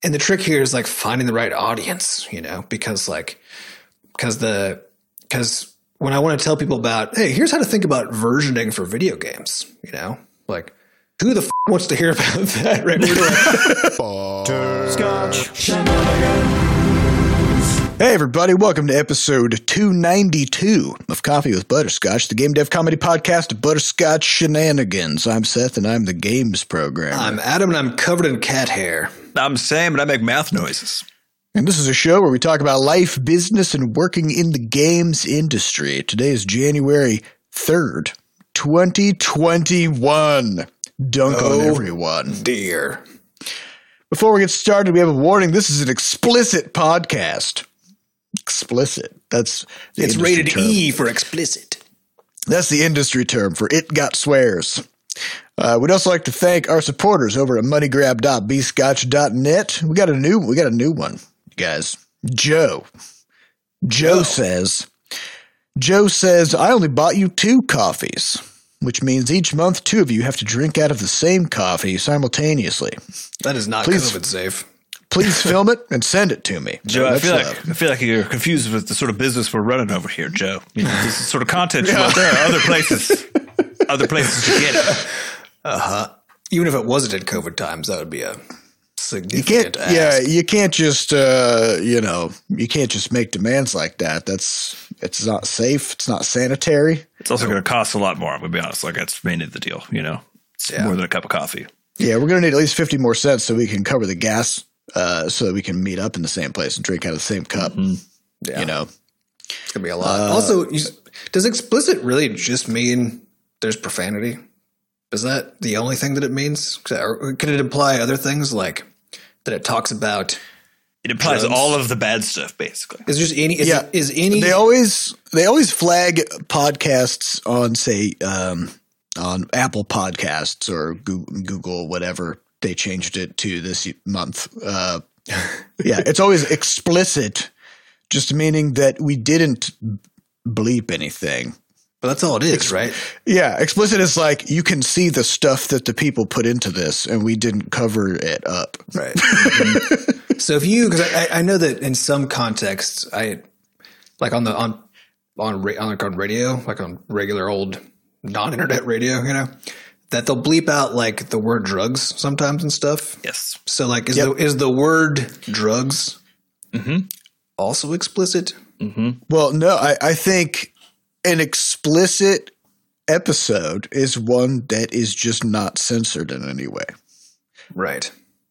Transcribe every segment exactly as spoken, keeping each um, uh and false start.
and the trick here is like finding the right audience, you know, because like, because the, because when I want to tell people about, hey, here's how to think about versioning for video games, you know, like who the f- wants to hear about that? Right? Hey everybody, welcome to episode two ninety-two of Coffee with Butterscotch, the game dev comedy podcast of Butterscotch Shenanigans. I'm Seth and I'm the games programmer. I'm Adam and I'm covered in cat hair. I'm Sam and I make mouth noises. And this is a show where we talk about life, business, and working in the games industry. Today is January third, twenty twenty-one. Dunk oh, on everyone. Dear. Before we get started, we have a warning. This is an explicit podcast. Explicit. That's the It's rated term. E for explicit. That's the industry term for it got swears. Uh, we'd also like to thank our supporters over at money grab dot b scotch dot net. We got a new we got a new one, guys. Joe. Joe Oh. says Joe says, I only bought you two coffees, which means each month two of you have to drink out of the same coffee simultaneously. That is not Please. COVID safe. Please film it and send it to me. Joe, I Much feel love. like I feel like you're confused with the sort of business we're running over here, Joe. You know, this is sort of content from out there are other places, other places to get it. Uh-huh. Even if it wasn't in COVID times, that would be a You significant can't, ask. yeah, you can't just, uh, you know, you can't just make demands like that. That's, it's not safe. It's not sanitary. It's also going to cost a lot more. I'm going to be honest. Like that's mainly the deal. You know, it's Yeah. more than a cup of coffee. Yeah, we're going to need at least fifty more cents so we can cover the gas, uh, so that we can meet up in the same place and drink out of the same cup. Yeah. You know, It's going to be a lot. Uh, also, you, does explicit really just mean there's profanity? Is that the only thing that it means? Or could it imply other things like that it talks about? It implies Drugs. all of the bad stuff, basically. Is just any? Is, Yeah. is any? they always they always flag podcasts on say um, on Apple Podcasts or Google, Google whatever they changed it to this month. Uh, yeah, it's always explicit, just meaning that we didn't bleep anything. but that's all it is, right? Yeah, explicit is like you can see the stuff that the people put into this, and we didn't cover it up. Right. So if you, because I, I know that in some contexts, I like on the on on ra- on, like on radio, like on regular old non-internet radio, you know, that they'll bleep out like the word drugs sometimes and stuff. Yes. So like, is Yep. the is the word drugs Mm-hmm. also explicit? Mm-hmm. Well, no, I, I think an explicit episode is one that is just not censored in any way. Right.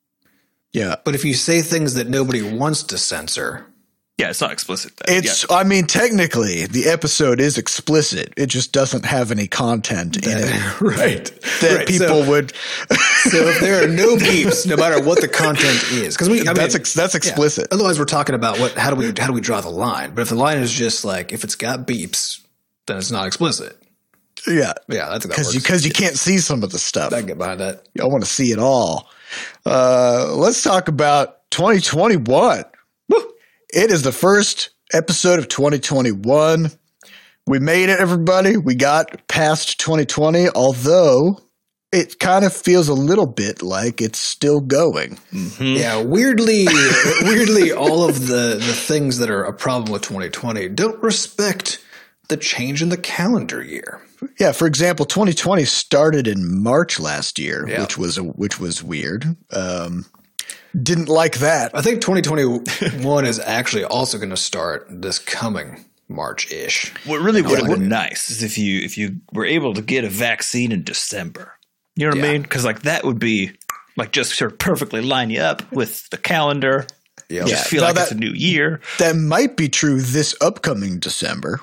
Yeah. But if you say things that nobody wants to censor, Yeah, it's not explicit. Then. It's, I mean, technically, the episode is explicit. It just doesn't have any content in it right, that Right, people so, would. So if there are no beeps, no matter what the content is, because we I mean, that's ex, that's yeah. explicit. Otherwise, we're talking about what how do we how do we draw the line? But if the line is just like if it's got beeps, then it's not explicit. Yeah. Yeah, I think that Because works. you, cause you can't see some of the stuff. I can get behind that. I want to see it all. Uh, let's talk about twenty twenty-one. Woo. It is the first episode of twenty twenty-one. We made it, everybody. We got past twenty twenty, although it kind of feels a little bit like it's still going. Mm-hmm. Yeah, weirdly, weirdly, all of the the things that are a problem with twenty twenty don't respect the change in the calendar year. Yeah, for example, twenty twenty started in March last year, Yeah. which was a, which was weird. Um, didn't like that. I think twenty twenty-one is actually also going to start this coming March-ish. What really would have Yeah. been nice is if you if you were able to get a vaccine in December. You know what Yeah. I mean? Because like that would be like just sort of perfectly line you up with the calendar. Yeah. Just feel Now like that- it's a new year. That might be true this upcoming December.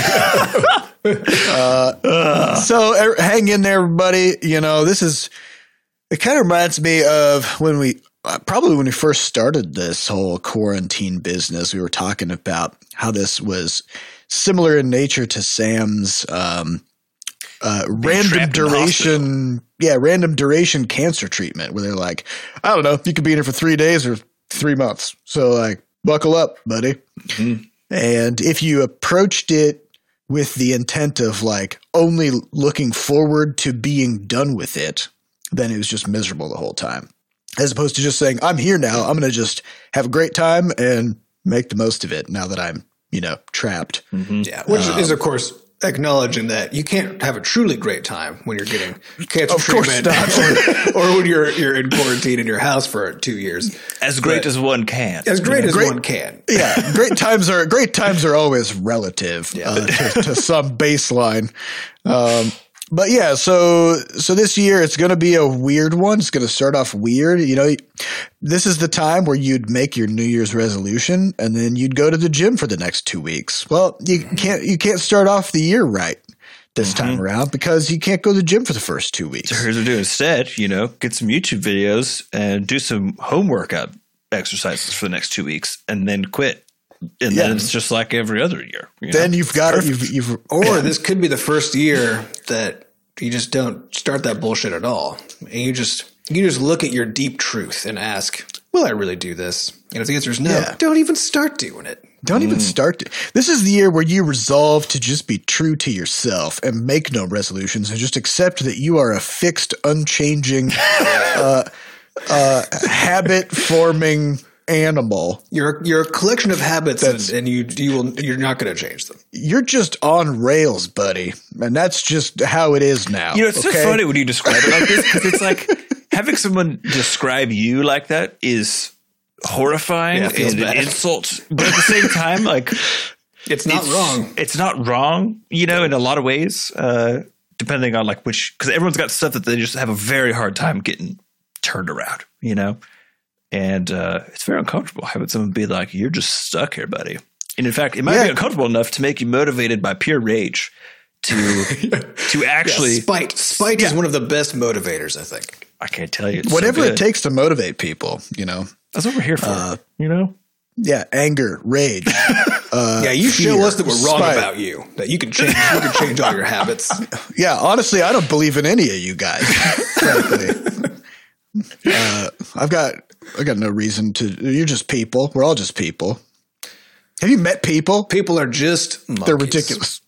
uh, so er, hang in there, everybody. You know, this is, it kind of reminds me of when we, uh, probably when we first started this whole quarantine business, we were talking about how this was similar in nature to Sam's um, uh, random trapped in the duration. Yeah, random duration cancer treatment where they're like, I don't know, you could be in here for three days or three months. So like, buckle up, buddy. Mm-hmm. And if you approached it with the intent of like only looking forward to being done with it, then it was just miserable the whole time. as opposed to just saying, I'm here now. I'm going to just have a great time and make the most of it now that I'm, you know, trapped. Mm-hmm. Yeah. Which um, is, of course, acknowledging that you can't have a truly great time when you're getting cancer of course treatment not. or, or when you're you're in quarantine in your house for two years. As great but, as one can. As great yeah, as great, one can. Yeah. Great times are great times are always relative yeah. uh, to, to some baseline. Um, but yeah, so so this year it's going to be a weird one. It's going to start off weird. You know, this is the time where you'd make your New Year's resolution and then you'd go to the gym for the next two weeks. Well, you can't you can't start off the year right this mm-hmm. time around because you can't go to the gym for the first two weeks. So here's what to do instead. You know, get some YouTube videos and do some home workout exercises for the next two weeks, and then quit. And yeah. then it's just like every other year. You then know? you've got it. You've, you've, or yeah. this could be the first year that you just don't start that bullshit at all. And you just you just look at your deep truth and ask, will I really do this? And if the answer is no, yeah. don't even start doing it. Don't mm. even start. To, this is the year where you resolve to just be true to yourself and make no resolutions and just accept that you are a fixed, unchanging, uh, uh, habit-forming animal. You're you're a collection of habits, and, and you you will you're not going to change them. You're just on rails, buddy, and that's just how it is now. You know, it's okay? so funny when you describe it like this because it's like having someone describe you like that is horrifying yeah, and an insult, but at the same time, like it's not it's, wrong. It's not wrong, you know, in a lot of ways, uh, depending on like which, because everyone's got stuff that they just have a very hard time getting turned around, you know. And uh, it's very uncomfortable having someone be like, you're just stuck here, buddy. And in fact, it might yeah. be uncomfortable enough to make you motivated by pure rage to to actually yeah, spite. Spite yeah. is one of the best motivators, I think. I can't tell you. It's Whatever so it takes to motivate people, you know. That's what we're here for, uh, you know? Yeah, anger, rage. Uh, yeah, you fear, show us that we're wrong spite. about you, that you can change you can change all your habits. Yeah, honestly, I don't believe in any of you guys, frankly. Uh, I've got I got no reason to. You're just people. We're all just people. Have you met people? People are just monkeys. They're ridiculous.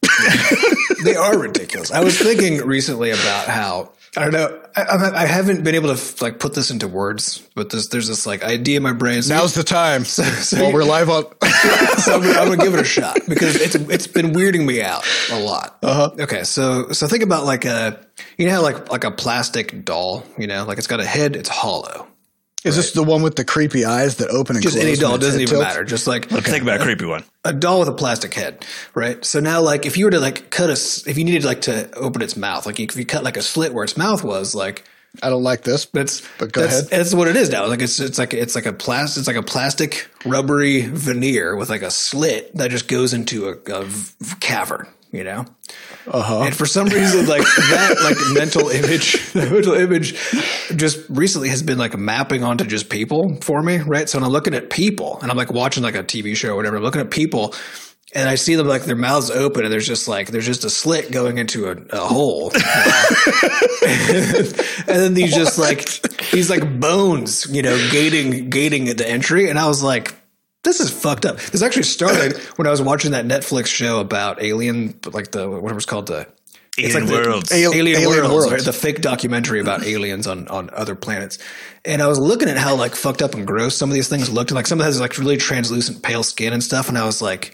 They are ridiculous. I was thinking recently about how I don't know. I, I haven't been able to like put this into words, but this, there's this like idea in my brain. So Now's the time. So, so while we're live on. So I'm, I'm gonna give it a shot because it's it's been weirding me out a lot. Uh-huh. Okay, so so think about like a you know how like like a plastic doll. You know, like it's got a head. It's hollow. Is right. this the one with the creepy eyes that open and just close? Just any doll, doesn't even tilts? matter. Just like okay. think about a creepy one. A doll with a plastic head, right? So now, like, if you were to like cut a, if you needed like to open its mouth, like if you cut like a slit where its mouth was, like, I don't like this, that's but go that's, ahead. That's what it is now. Like it's it's like it's like a plastic, it's like a plastic rubbery veneer with like a slit that just goes into a, a cavern, you know. Uh-huh. And for some reason, like that, like mental image, that mental image, just recently has been like mapping onto just people for me, right? So when I'm looking at people, and I'm like watching like a T V show or whatever, I'm looking at people, and I see them like their mouths open, and there's just like there's just a slit going into a, a hole, you know? and, and then these just like these like bones, you know, gating gating the entry, and I was like, this is fucked up. This actually started when I was watching that Netflix show about Alien, like the whatever it's called, the Alien like Worlds, the, Alien, Alien, Alien Worlds, Worlds. Right? The fake documentary about aliens on, on other planets. And I was looking at how like fucked up and gross some of these things looked. Like some of it has like really translucent pale skin and stuff. And I was like,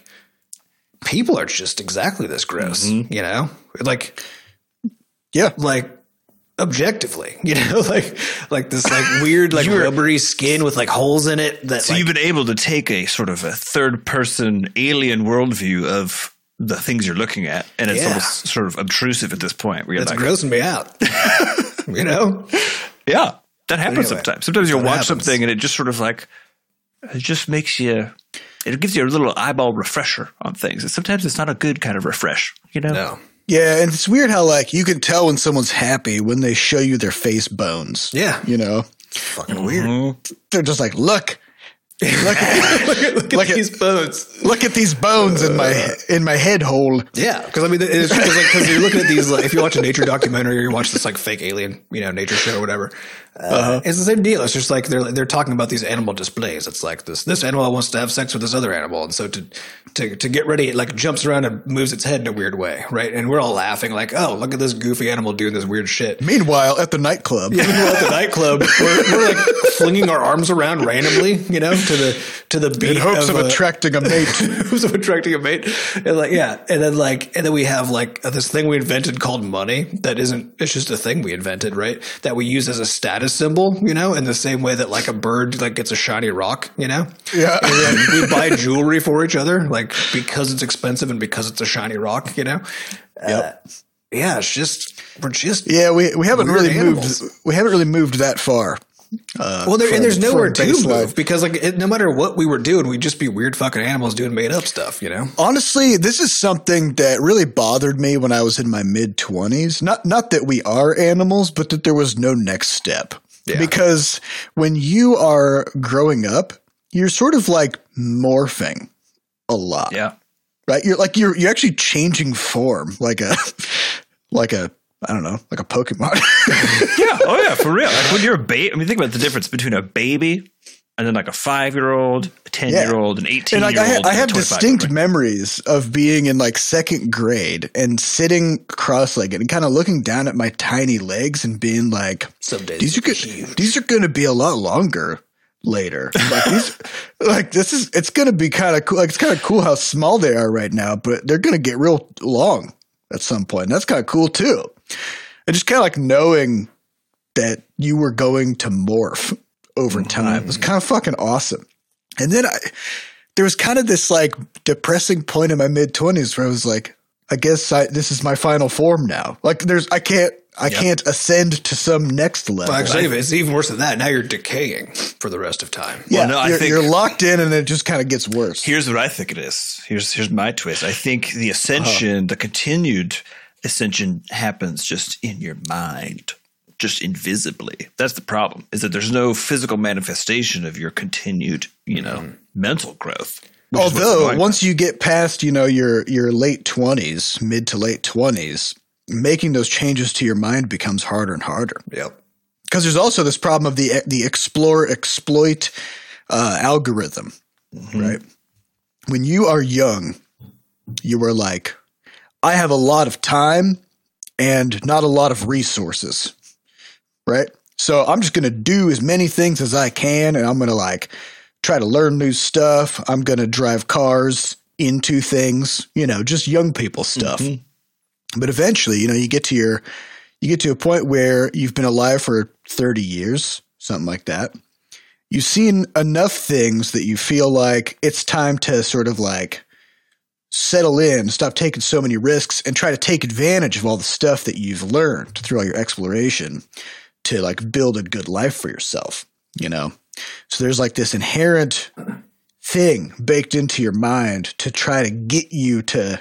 people are just exactly this gross, mm-hmm. you know, like, yeah, like. Objectively, you know, like like this like weird like You're, rubbery skin with like holes in it. That so like, you've been able to take a sort of a third person alien worldview of the things you're looking at, and it's yeah. almost sort of obtrusive at this point. Where you're That's like, grossing me out. You know, yeah, that happens anyway, sometimes. Sometimes you'll watch happens. something and it just sort of like it just makes you. It gives you a little eyeball refresher on things. And sometimes it's not a good kind of refresh, you know. No. Yeah, and it's weird how like you can tell when someone's happy when they show you their face bones. Yeah, you know, fucking weird. Mm-hmm. They're just like, look, look at, look at, look look at these at, bones. Look at these bones in my in my head hole. Yeah, because I mean, it's because like, you're looking at these. Like, if you watch a nature documentary or you watch this like fake alien, you know, nature show or whatever, Uh, it's the same deal. It's just like they're they're talking about these animal displays. It's like this this animal wants to have sex with this other animal, and so to to to get ready, it like jumps around and moves its head in a weird way, right? And we're all laughing like, oh, look at this goofy animal doing this weird shit. Meanwhile, at the nightclub, Yeah, meanwhile at the nightclub, we're, we're like flinging our arms around randomly, you know, to the to the beat in hopes of, of uh, attracting a mate. hopes of attracting a mate, and like yeah, and then like and then we have like this thing we invented called money that isn't. It's just a thing we invented, right? That we use as a status symbol, you know, in the same way that like a bird like gets a shiny rock, you know. Yeah. And then we buy jewelry for each other, like because it's expensive and because it's a shiny rock, you know. Yep. Uh, yeah, it's just we're just Yeah, we we haven't Weird really animals. moved. We haven't really moved that far. Uh, well, there, from- and there's nowhere from to baseline. move because like it, no matter what we were doing, we'd just be weird fucking animals doing made up stuff, you know. Honestly, this is something that really bothered me when I was in my mid twenties. Not not that we are animals, but that there was no next step. Yeah. Because when you are growing up, you're sort of like morphing a lot. Yeah. Right? You're like you're you're actually changing form, like a like a I don't know, like a Pokemon. Yeah. Oh, yeah. For real. Like when you're a baby, I mean, think about the difference between a baby and then like a five year old, a ten year old, an eighteen And year like old. I, ha- I have distinct memories of being in like second grade and sitting cross-legged and kind of looking down at my tiny legs and being like, Some days these are they're good. huge. These are going to be a lot longer later. Like these, like this is, it's going to be kind of cool. Like it's kind of cool how small they are right now, but they're going to get real long at some point. And that's kind of cool too. And just kind of like knowing that you were going to morph over time was kind of fucking awesome. And then I, there was kind of this like depressing point in my mid twenties where I was like, I guess I, this is my final form now. Like there's, I can't, I Yep. can't ascend to some next level. Well, actually, it's even worse than that. Now you're decaying for the rest of time. yeah, Well, no, I you're, think- you're locked in and it just kind of gets worse. Here's what I think it is. Here's here's my twist. I think the ascension, Uh-huh. the continued ascension happens just in your mind, just invisibly. That's the problem, is that there's no physical manifestation of your continued, you know, Mm-hmm. mental growth. which is what's Although annoying. once you get past, you know, your your late twenties, mid to late twenties, making those changes to your mind becomes harder and harder. Yep. Because there's also this problem of the the explore exploit uh, algorithm, right? When you are young, you are like, I have a lot of time and not a lot of resources, right? So I'm just going to do as many things as I can, and I'm going to like try to learn new stuff. I'm going to drive cars into things, you know, just young people stuff. But eventually, you know, you get to your you get to a point where you've been alive for thirty years, something like that. You've seen enough things that you feel like it's time to sort of like settle in, stop taking so many risks, and try to take advantage of all the stuff that you've learned through all your exploration to like build a good life for yourself, you know? So there's like this inherent thing baked into your mind to try to get you to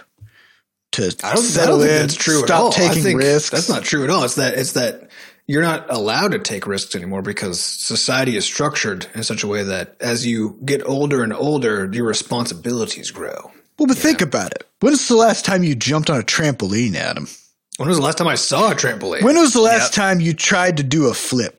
to I don't, I settle don't think in, that's true stop at all. taking I think risks. That's not true at all. It's that it's that you're not allowed to take risks anymore because society is structured in such a way that as you get older and older, your responsibilities grow. Well, but think about it. When was the last time you jumped on a trampoline, Adam? When was the last time I saw a trampoline? When was the last Yep. time you tried to do a flip?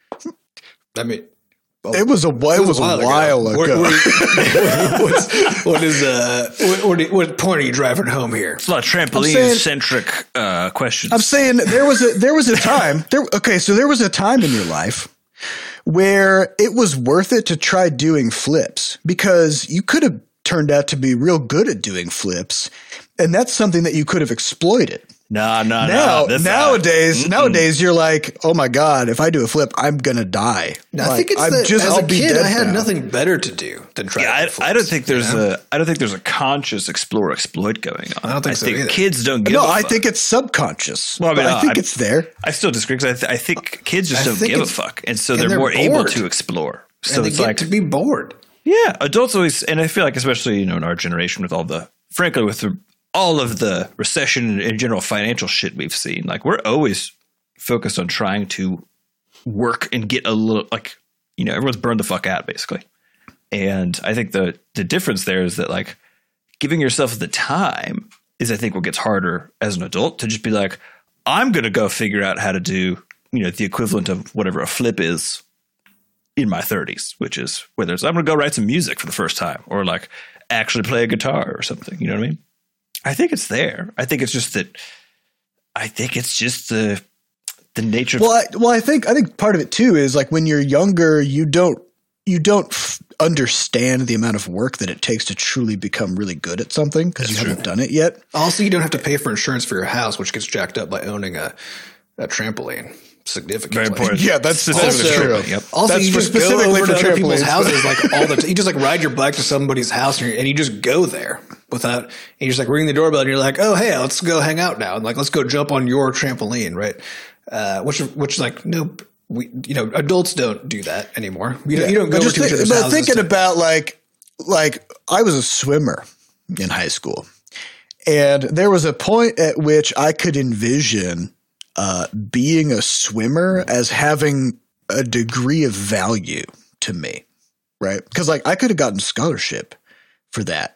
I mean, It was a, it was a while ago. What, what, what's, what is uh? What, what, what point are you driving home here? It's a lot of trampoline saying- centric uh, questions. I'm saying there was a there was a time there. Okay, so there was a time in your life where it was worth it to try doing flips because you could have turned out to be real good at doing flips, and that's something that you could have exploited. no, no, Now, no. This, uh, nowadays, mm-mm. nowadays, you're like, oh my god, if I do a flip, I'm gonna die. No, I Like, think it's I'm that just- as I'll a be kid, dead I had now. nothing better to do than try. Yeah, to do I, I don't flips, think there's you know? a I don't think there's a conscious explore exploit going on. I don't think so either. kids don't give No, a I fuck. think it's subconscious. Well, I mean, But I uh, think I- it's there. I still disagree because I, th- I think kids just I don't think give a it's- fuck, and so and they're, they're more able bored. to explore. So and they it's get like, to be bored. yeah, adults always, and I feel like especially you know in our generation with all the, frankly, with the, all of the recession and general financial shit we've seen, like we're always focused on trying to work and get a little, like you know, everyone's burned the fuck out basically, and I think the the difference there is that like giving yourself the time is I think what gets harder as an adult to just be like, I'm gonna go figure out how to do you know, the equivalent of whatever a flip is in my thirties, which is whether it's I'm going to go write some music for the first time or like actually play a guitar or something. You know what I mean? I think it's there. I think it's just that I think it's just the the nature of Well, I, well, I think I think part of it too is like when you're younger, you don't you don't f- understand the amount of work that it takes to truly become really good at something because you true. haven't done it yet. Also, you don't have to pay for insurance for your house, which gets jacked up by owning a, a trampoline. Significantly. very important. Yeah, that's Specifically also true. true. Yep. Also, That's you for just go specifically over for to other people's trampolines. houses like all the time. You just like ride your bike to somebody's house and, and you just go there without, and you just like ring the doorbell and you're like, oh, hey, let's go hang out now. And like, let's go jump on your trampoline, right? Uh, which, which is like, nope. We, you know, adults don't do that anymore. You, don't, you don't go But over just to each think- other's but houses. thinking to- about like, like I was a swimmer in high school, and there was a point at which I could envision uh, being a swimmer as having a degree of value to me, right? Because like I could have gotten scholarship for that,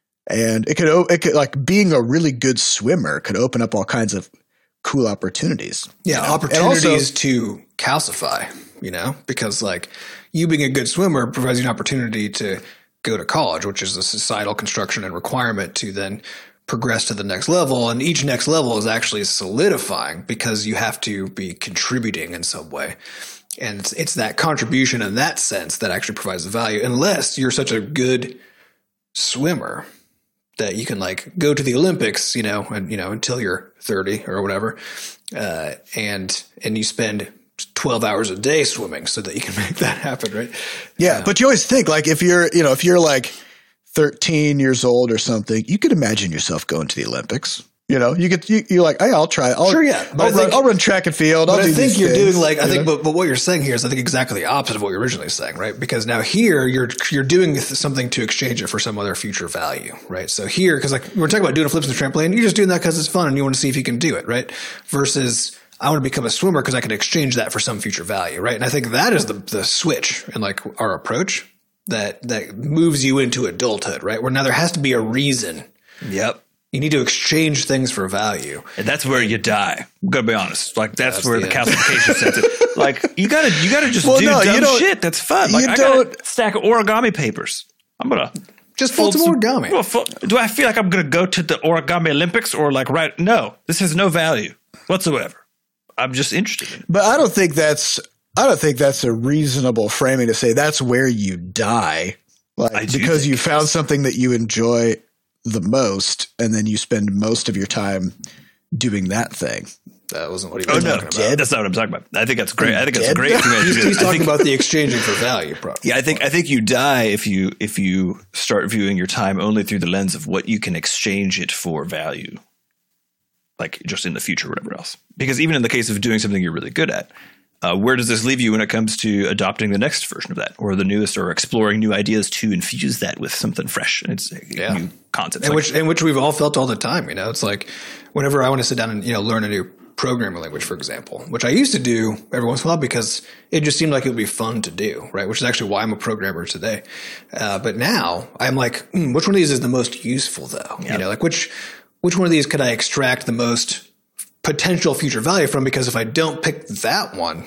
and it could o- it could like being a really good swimmer could open up all kinds of cool opportunities. Yeah, you know? And opportunities also- to calcify, you know, because like you being a good swimmer provides you an opportunity to go to college, which is a societal construction and requirement to then progress to the next level. And each next level is actually solidifying because you have to be contributing in some way. And it's, it's that contribution in that sense that actually provides the value, unless you're such a good swimmer that you can like go to the Olympics, you know, and you know until you're thirty or whatever, uh, and and you spend twelve hours a day swimming so that you can make that happen, right? Yeah, but you always think like if you're, you know, if you're like thirteen years old or something, you could imagine yourself going to the Olympics. You know, you get you, you're like, hey, I'll try. I'll, Sure, yeah, but I I'll, run, think- I'll run track and field. I'll But do I think these you're things, doing like I you think, know? but, but what you're saying here is I think exactly the opposite of what you were originally saying, right? Because now here you're you're doing something to exchange it for some other future value, right? So here, because like we're talking about doing flips in the trampoline, you're just doing that because it's fun and you want to see if you can do it, right? Versus I want to become a swimmer because I can exchange that for some future value, right? And I think that is the the switch in like our approach that that moves you into adulthood, right? Where now there has to be a reason. Yep. You need to exchange things for value. And that's where you die. I'm gonna be honest. Like that's, That's where the the, end. calcification sets it. Like you gotta you gotta just Well, do no, you dumb don't- shit. That's fun. Like you I got a don't- stack of origami papers. I'm gonna Just fold some origami. Well, fo- do I feel like I'm gonna go to the origami Olympics or like right? No, this has no value whatsoever. I'm just interested in it. But I don't think that's I don't think that's a reasonable framing to say that's where you die, like I do because think you found something that you enjoy the most, and then you spend most of your time doing that thing. That wasn't what he Oh was no, talking about. that's not what I'm talking about. I think that's great. I think that's a Dead? great thing. that you He's, do. he's I talking think- about the exchanging for value. Probably. Yeah, I think I think you die if you if you start viewing your time only through the lens of what you can exchange it for value, like just in the future, or whatever else. Because even in the case of doing something you're really good at, uh, where does this leave you when it comes to adopting the next version of that, or the newest, or exploring new ideas to infuse that with something fresh? And it's a Yeah. new concept, and like, which and which we've all felt all the time. You know, it's like whenever I want to sit down and you know learn a new programming language, for example, which I used to do every once in a while because it just seemed like it would be fun to do, right? Which is actually why I'm a programmer today. Uh, but now I'm like, hmm, which one of these is the most useful, though? You know, like which which one of these could I extract the most potential future value from? Because if I don't pick that one,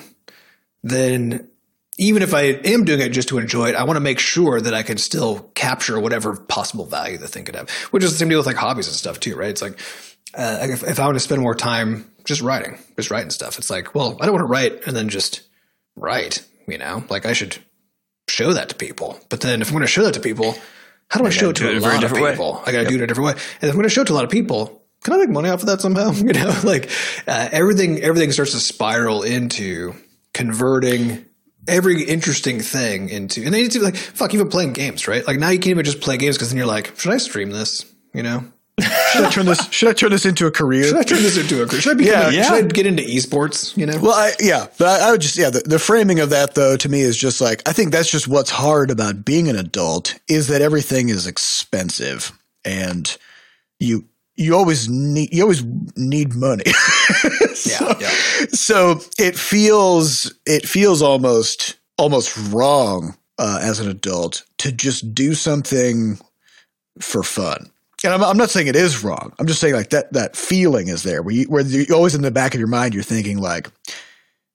then even if I am doing it just to enjoy it, I want to make sure that I can still capture whatever possible value the thing could have, which is the same deal with like hobbies and stuff too, right? It's like, uh, if, if I want to spend more time just writing, just writing stuff, it's like, well, I don't want to write and then just write, you know, like I should show that to people. But then if I'm going to show that to people, how do I show it do to it a a very lot of different way. people? I got to do it a different way. And if I'm going to show it to a lot of people, can I make money off of that somehow? You know, like uh, everything, everything starts to spiral into converting every interesting thing into, and then it's like, fuck, even playing games, right? Like now you can't even just play games because then you're like, should I stream this? You know, Should I turn this? Should I turn this into a career? should I turn this into a career? Should I become Yeah, a, yeah. should I get into esports? You know, Well, I, yeah, but I, I would just, yeah, the, the framing of that though, to me is just like, I think that's just what's hard about being an adult is that everything is expensive and you, you always need, you always need money. so, yeah, yeah. so it feels, it feels almost, almost wrong uh, as an adult to just do something for fun. And I'm, I'm not saying it is wrong. I'm just saying like that, that feeling is there where you, where you always in the back of your mind, you're thinking like,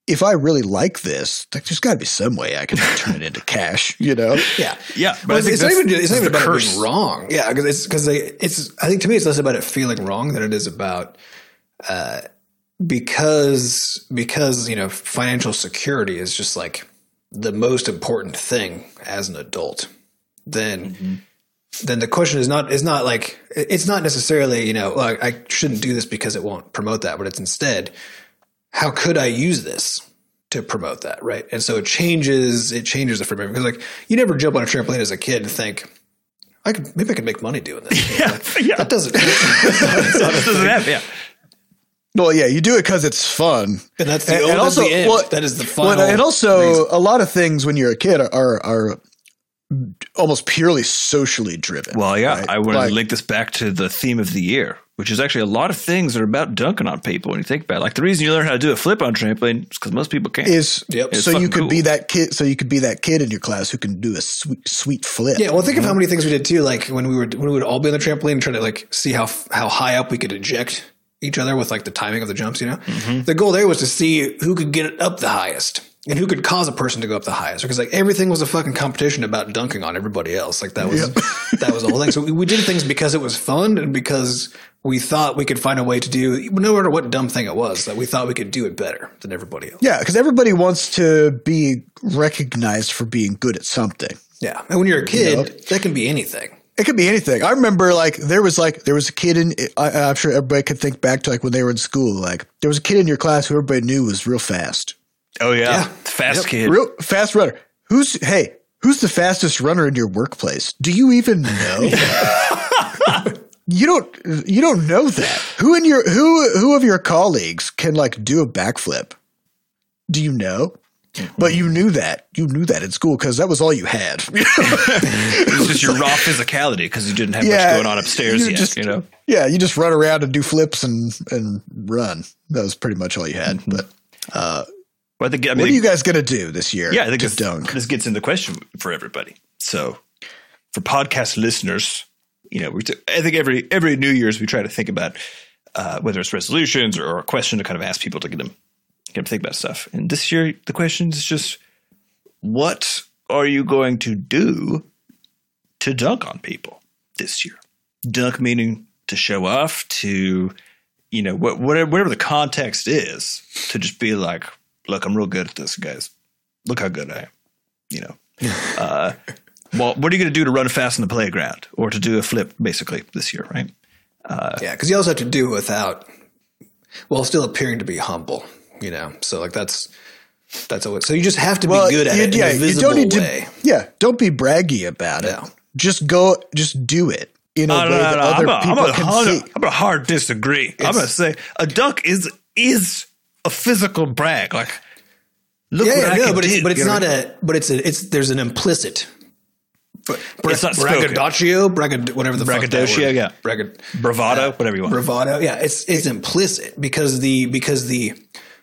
if I really like this, like, there's got to be some way I can turn it into cash, you know? Yeah. Yeah. But Well, I think it's not that's- even, it's not that's even the about curse. it being wrong. Yeah. Because it's, because it's, I think to me, it's less about it feeling wrong than it is about, uh, because, because, you know, financial security is just like the most important thing as an adult. Then, mm-hmm. then the question is not, is not like, it's not necessarily, you know, like, I shouldn't do this because it won't promote that, but it's instead, how could I use this to promote that, right? And so it changes, it changes the framework, because like you never jump on a trampoline as a kid and think, I could maybe I could make money doing this. Yeah, Like, yeah. that doesn't. That doesn't happen. Yeah. Well, yeah, you do it because it's fun. And that's the, And- and and also also- the end. well, that is the final. Well, and also, reason. a lot of things when you're a kid are are, are almost purely socially driven. Well, yeah, right? I want Like- to link this back to the theme of the year, which is actually a lot of things are about dunking on people when you think about it. Like the reason you learn how to do a flip on trampoline is because most people can't. is Yep. It's so you fucking could cool. be that kid. So you could be that kid in your class who can do a sweet sweet flip. Yeah, well, think of how many things we did too. Like when we were when we would all be on the trampoline and try to like see how how high up we could eject each other with like the timing of the jumps. You know, Mm-hmm. the goal there was to see who could get it up the highest and who could cause a person to go up the highest. Because like everything was a fucking competition about dunking on everybody else. Like that was that was the whole thing. So we, we did things because it was fun and because we thought we could find a way to do, no matter what dumb thing it was, that we thought we could do it better than everybody else. Yeah, because everybody wants to be recognized for being good at something. Yeah, and when you're a kid, know? that can be anything. It could be anything. I remember like there was like there was a kid in. I, I'm sure everybody could think back to like when they were in school. Like there was a kid in your class who everybody knew was real fast, Oh yeah, Yeah. fast Yep. kid. real fast runner. Who's hey? Who's the fastest runner in your workplace? Do you even know? You don't. You don't know that. Who in your who who of your colleagues can like do a backflip? Do you know? But you knew that. You knew that in school because that was all you had. It was just your raw physicality because you didn't have much going on upstairs you yet. just- you know. Yeah, you just run around and do flips and and run. That was pretty much all you had. But uh, Well, I think, I mean, what are you guys gonna do this year? yeah, I think to this, dunk. this gets into the question for everybody. So, for podcast listeners, you know, we t- I think every every New Year's we try to think about uh, whether it's resolutions or, or a question to kind of ask people to get them get them to think about stuff. And this year, the question is just, what are you going to do to dunk on people this year? Dunk meaning to show off, to you know, what, whatever whatever the context is, to just be like, look, I'm real good at this, guys. Look how good I am. You know. Uh, well, what are you going to do to run fast in the playground or to do a flip basically this year, right? Yeah, because you also have to do it without, while still appearing to be humble, you know. So like that's that's always, so you just have to be good at you, it yeah, in a you visible don't need way. to. Yeah, don't be braggy about it. No. Just go. Just do it in a No, way no, no, that no. other I'm a, I'm people a can hard, see. I'm a hard disagree. I'm going to say a dunk is is a physical brag. Like, look Yeah, what yeah, I no, can but it's do. but it's You know? not a but it's a it's there's an implicit. Bra- It's not spoken. braggadocio, bragad, whatever the fuck that Braggadocio, word- yeah. Braggad, bravado, whatever you want. bravado. Yeah, it's it's implicit because the because the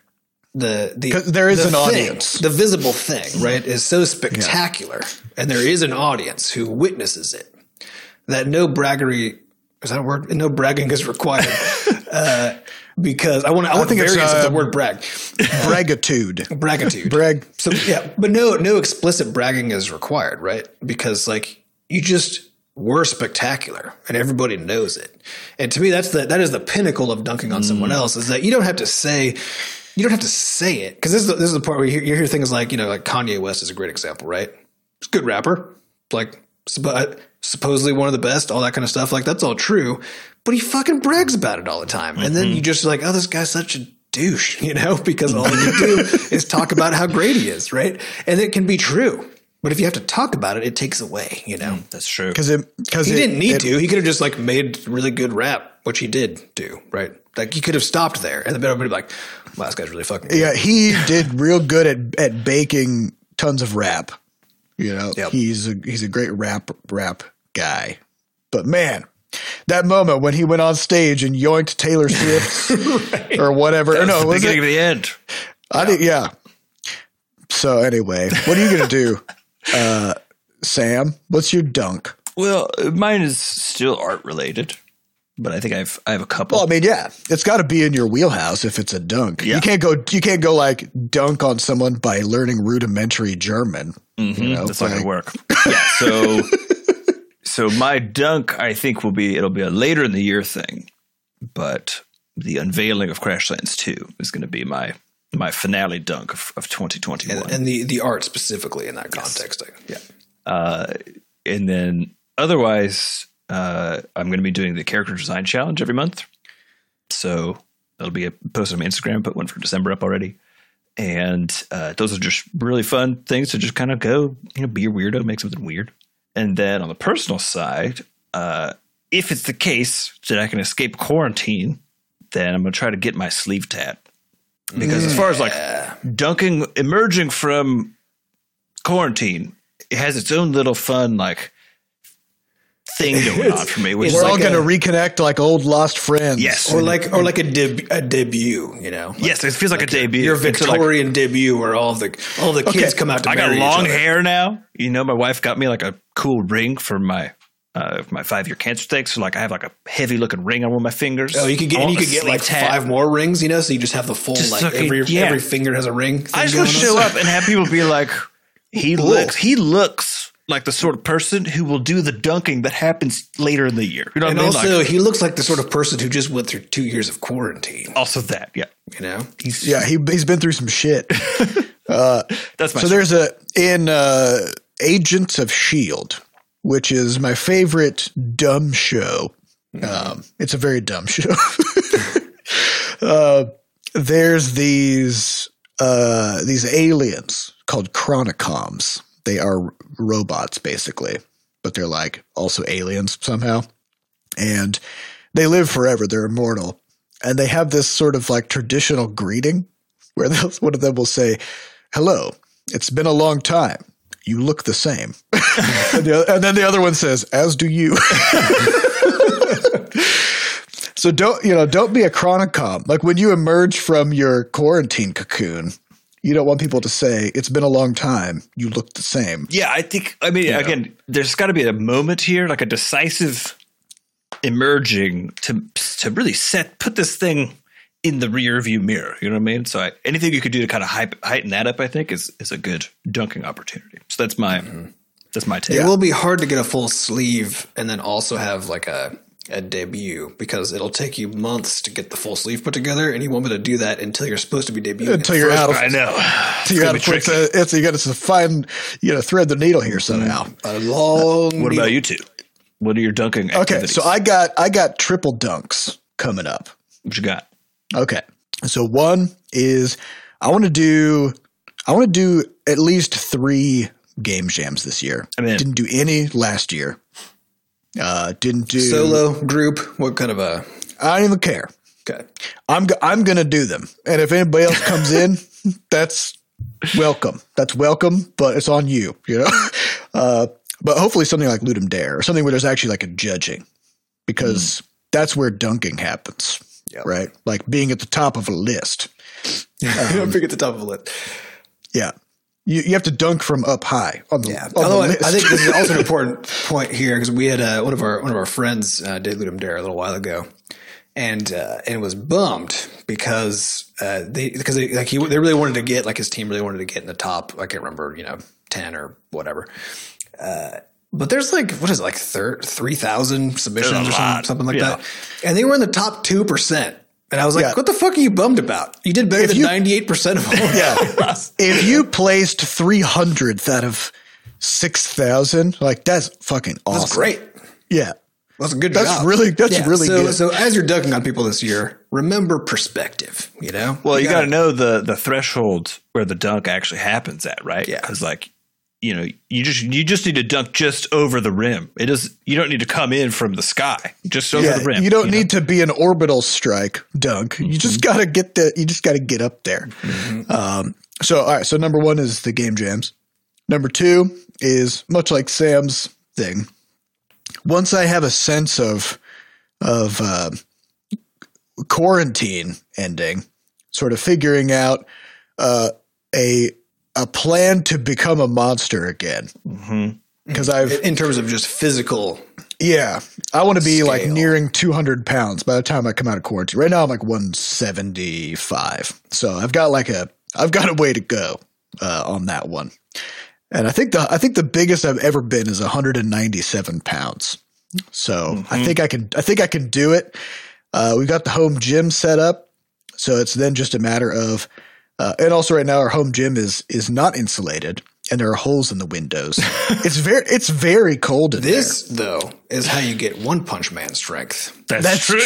the the 'Cause there is the an thing, audience. the visible thing, right, is so spectacular, and there is an audience who witnesses it. That no braggery is that a word? No bragging is required. uh, because I want I want think it's, variance of the um, word brag, Bragitude. braggitude. Brag. So yeah, but no, no explicit bragging is required, right? Because like you just were spectacular, and everybody knows it. And to me, that's the that is the pinnacle of dunking on someone else. Is that you don't have to say, you don't have to say it, because this is the, this is the part where you hear, you hear things like, you know, like Kanye West is a great example, right? He's a good rapper, like suppo- supposedly one of the best, all that kind of stuff. Like that's all true, but he fucking brags about it all the time, and then you just like, oh, this guy's such a douche, you know, because all you do is talk about how great he is, right? And it can be true, but if you have to talk about it, it takes away, you know. That's true. Because it. Because He it, didn't need it- to. He could have just like made really good rap, which he did do, right? Like he could have stopped there, and then everybody would be like, "Wow, this guy's really fucking good." Yeah, he did real good at at baking tons of rap. You know, Yep. he's a he's a great rap rap guy. But man, that moment when he went on stage and yoinked Taylor Swift or whatever. Or no, the was beginning it? of the end. I did, yeah. So anyway, what are you gonna do, uh, Sam? What's your dunk? Well, mine is still art related. but I think I've I have a couple. Well, I mean, yeah, it's got to be in your wheelhouse if it's a dunk. Yeah. You can't go. You can't go like dunk on someone by learning rudimentary German. Mm-hmm. You know, That's not like, gonna work. Yeah. So, so my dunk, I think, will be it'll be a later in the year thing, but the unveiling of Crashlands two is going to be my my finale dunk of, of twenty twenty-one, and, and the the art specifically in that context. Yes. Yeah, uh, and then otherwise, uh, I'm going to be doing the character design challenge every month. So that'll be a post on my Instagram. Put one for December up already. And uh, those are just really fun things to just kind of go, you know, be a weirdo, make something weird. And then on the personal side, uh, if it's the case that I can escape quarantine, then I'm going to try to get my sleeve tat. Because as far as like dunking, emerging from quarantine, it has its own little fun, like, thing going on for me. Which We're is all like going to a, reconnect like old lost friends. Yes. or like or like a deb- a debut. You know, like, yes, it feels like, like a debut. Your It's like- Victorian debut, where all the all the kids Okay. come out to I got marry long each other. hair now. You know, my wife got me like a cool ring for my uh, my five year cancer stake. So like, I have like a heavy looking ring on one of my fingers. Oh, you could I get and want you a could get sleeve like tat. five more rings. You know, so you just have the full Just like fucking- every yeah. every finger has a ring. I just thing want to going show on. up and have people be like, he Cool. looks, he looks like the sort of person who will do the dunking that happens later in the year. You know what And I mean? also, Like, he looks like the sort of person who just went through two years of quarantine. also that, yeah. You know, He's, Yeah, he he's been through some shit. that's my So there's a in uh, Agents of Shield, which is my favorite dumb show. Um, it's a very dumb show. uh, there's these uh, these aliens called Chronicoms. They are robots basically, but they're like also aliens somehow, and they live forever. They're immortal, and they have this sort of like traditional greeting where they'll- one of them will say, "Hello, it's been a long time. You look the same." and, the, other- and then the other one says, "As do you." So don't, you know, don't be a chronicom. Like when you emerge from your quarantine cocoon, you don't want people to say, "It's been a long time. You look the same." Yeah, I think, I mean, again, there's got to be a moment here, like a decisive emerging to to really set, put this thing in the rear view mirror. You know what I mean? So I, anything you could do to kind of hype, heighten that up, I think, is is a good dunking opportunity. So that's my, that's my take. it will be hard to get a full sleeve and then also have like a a debut because it'll take you months to get the full sleeve put together, and you won't be able to do that until you're supposed to be debuting. Until you're out of, I know. until you're out of it's a, it's you got to find, you know, thread the needle here somehow. a long. What needle. about you two? What are your dunking Okay, activities? so I got I got triple dunks coming up. What you got? Okay. So one is I want to do I want to do at least three game jams this year. I'm in. Didn't do any last year. Uh, didn't do Solo group? What kind of a? I don't even care. Okay. I'm go- I'm gonna do them, and if anybody else comes in, that's welcome. That's welcome, but it's on you. You know. Uh, but hopefully something like Ludum Dare or something where there's actually like a judging, because that's where dunking happens. Yep. Right, like being at the top of a list. Don't forget the top of the list. Yeah. You, you have to dunk from up high on the, Yeah. on the Although I, list. I think this is also an important point here because we had uh, one of our one of our friends uh, did Ludum Dare a little while ago, and uh, and was bummed because uh, they because they like he they really wanted to get like his team really wanted to get in the top. I can't remember you know ten or whatever. Uh, but there's like what is it like three thousand submissions There's a or something, lot. something like Yeah. that, and they were in the top two percent. And I was like, Yeah. "What the fuck are you bummed about? You did better If than you- ninety-eight percent of all." Yeah. If you placed three hundredth out of six thousand, like that's fucking awesome. That's great. Yeah. That's a good That's job. really- that's really so, good. So as you're dunking on people this year, remember perspective, you know? Well, you, got to gotta- know the the threshold where the dunk actually happens at, right? Yeah. Because like, you know, you just you just need to dunk just over the rim. It is you don't need to come in from the sky, just over Yeah. the rim. You don't know? need to be an orbital strike dunk. You just gotta get the you just gotta get up there. Um, so all right, so number one is the game jams. Number two is much like Sam's thing. Once I have a sense of of uh, quarantine ending, sort of figuring out uh, a a plan to become a monster again. Mhm. Because I've in terms of just physical Yeah. I want to be like Scale. nearing two hundred pounds by the time I come out of quarantine. Right now I'm like one seventy-five. So I've got like a, I've got a way to go uh, on that one. And I think the, I think the biggest I've ever been is one hundred ninety-seven pounds. So mm-hmm. I think I can, I think I can do it. Uh, we've got the home gym set up. So it's then just a matter of, uh, and also right now our home gym is, is not insulated. And there are holes in the windows. It's very, it's very cold in this, there. though, is how you get One Punch Man strength. That's, That's true.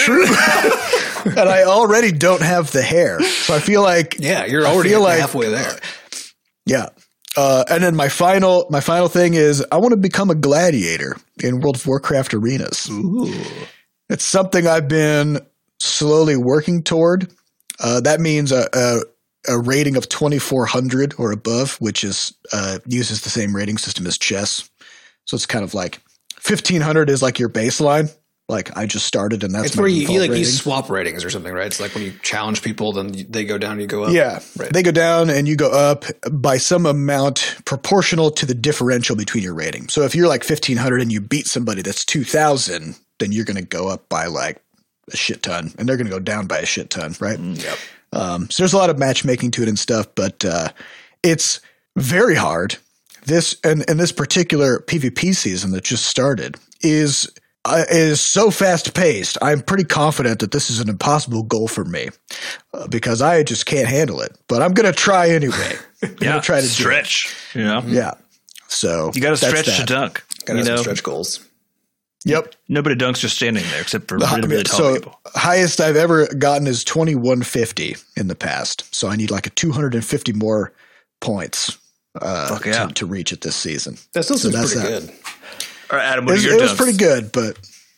true. And I already don't have the hair, so I feel like Yeah, you're already feel like- halfway there. yeah. Uh, and then my final, my final thing is I want to become a gladiator in World of Warcraft arenas. Ooh. It's something I've been slowly working toward. Uh, that means a, a a rating of twenty-four hundred or above, which is uh, uses the same rating system as chess. So it's kind of like fifteen hundred is like your baseline. Like I just started and that's It's my where you, default you like you rating. swap ratings or something, right? It's like when you challenge people, then you- they go down, you go up. Yeah. Right. They go down and you go up by some amount proportional to the differential between your rating. So if you're like fifteen hundred and you beat somebody that's two thousand, then you're going to go up by like a shit ton and they're going to go down by a shit ton, right? Yep. Um, so there's a lot of matchmaking to it and stuff, but uh, it's very hard. This and, and this particular PvP season that just started is uh, is so fast paced. I'm pretty confident that this is an impossible goal for me uh, because I just can't handle it. But I'm going to try anyway. I'm Yeah. gonna try to stretch. You know, Do it. Yeah. So you got to that's stretch to that. dunk. Gotta you have know, some stretch goals. Yep. nobody dunks just standing there except for The hi- really, really tall so people. highest I've ever gotten is twenty-one fifty in the past. So I need like a two hundred fifty more points uh, Fuck yeah. to, to reach it this season. That still So seems that's pretty that. good. All right, Adam, It what was, are your it was dunks? pretty good, but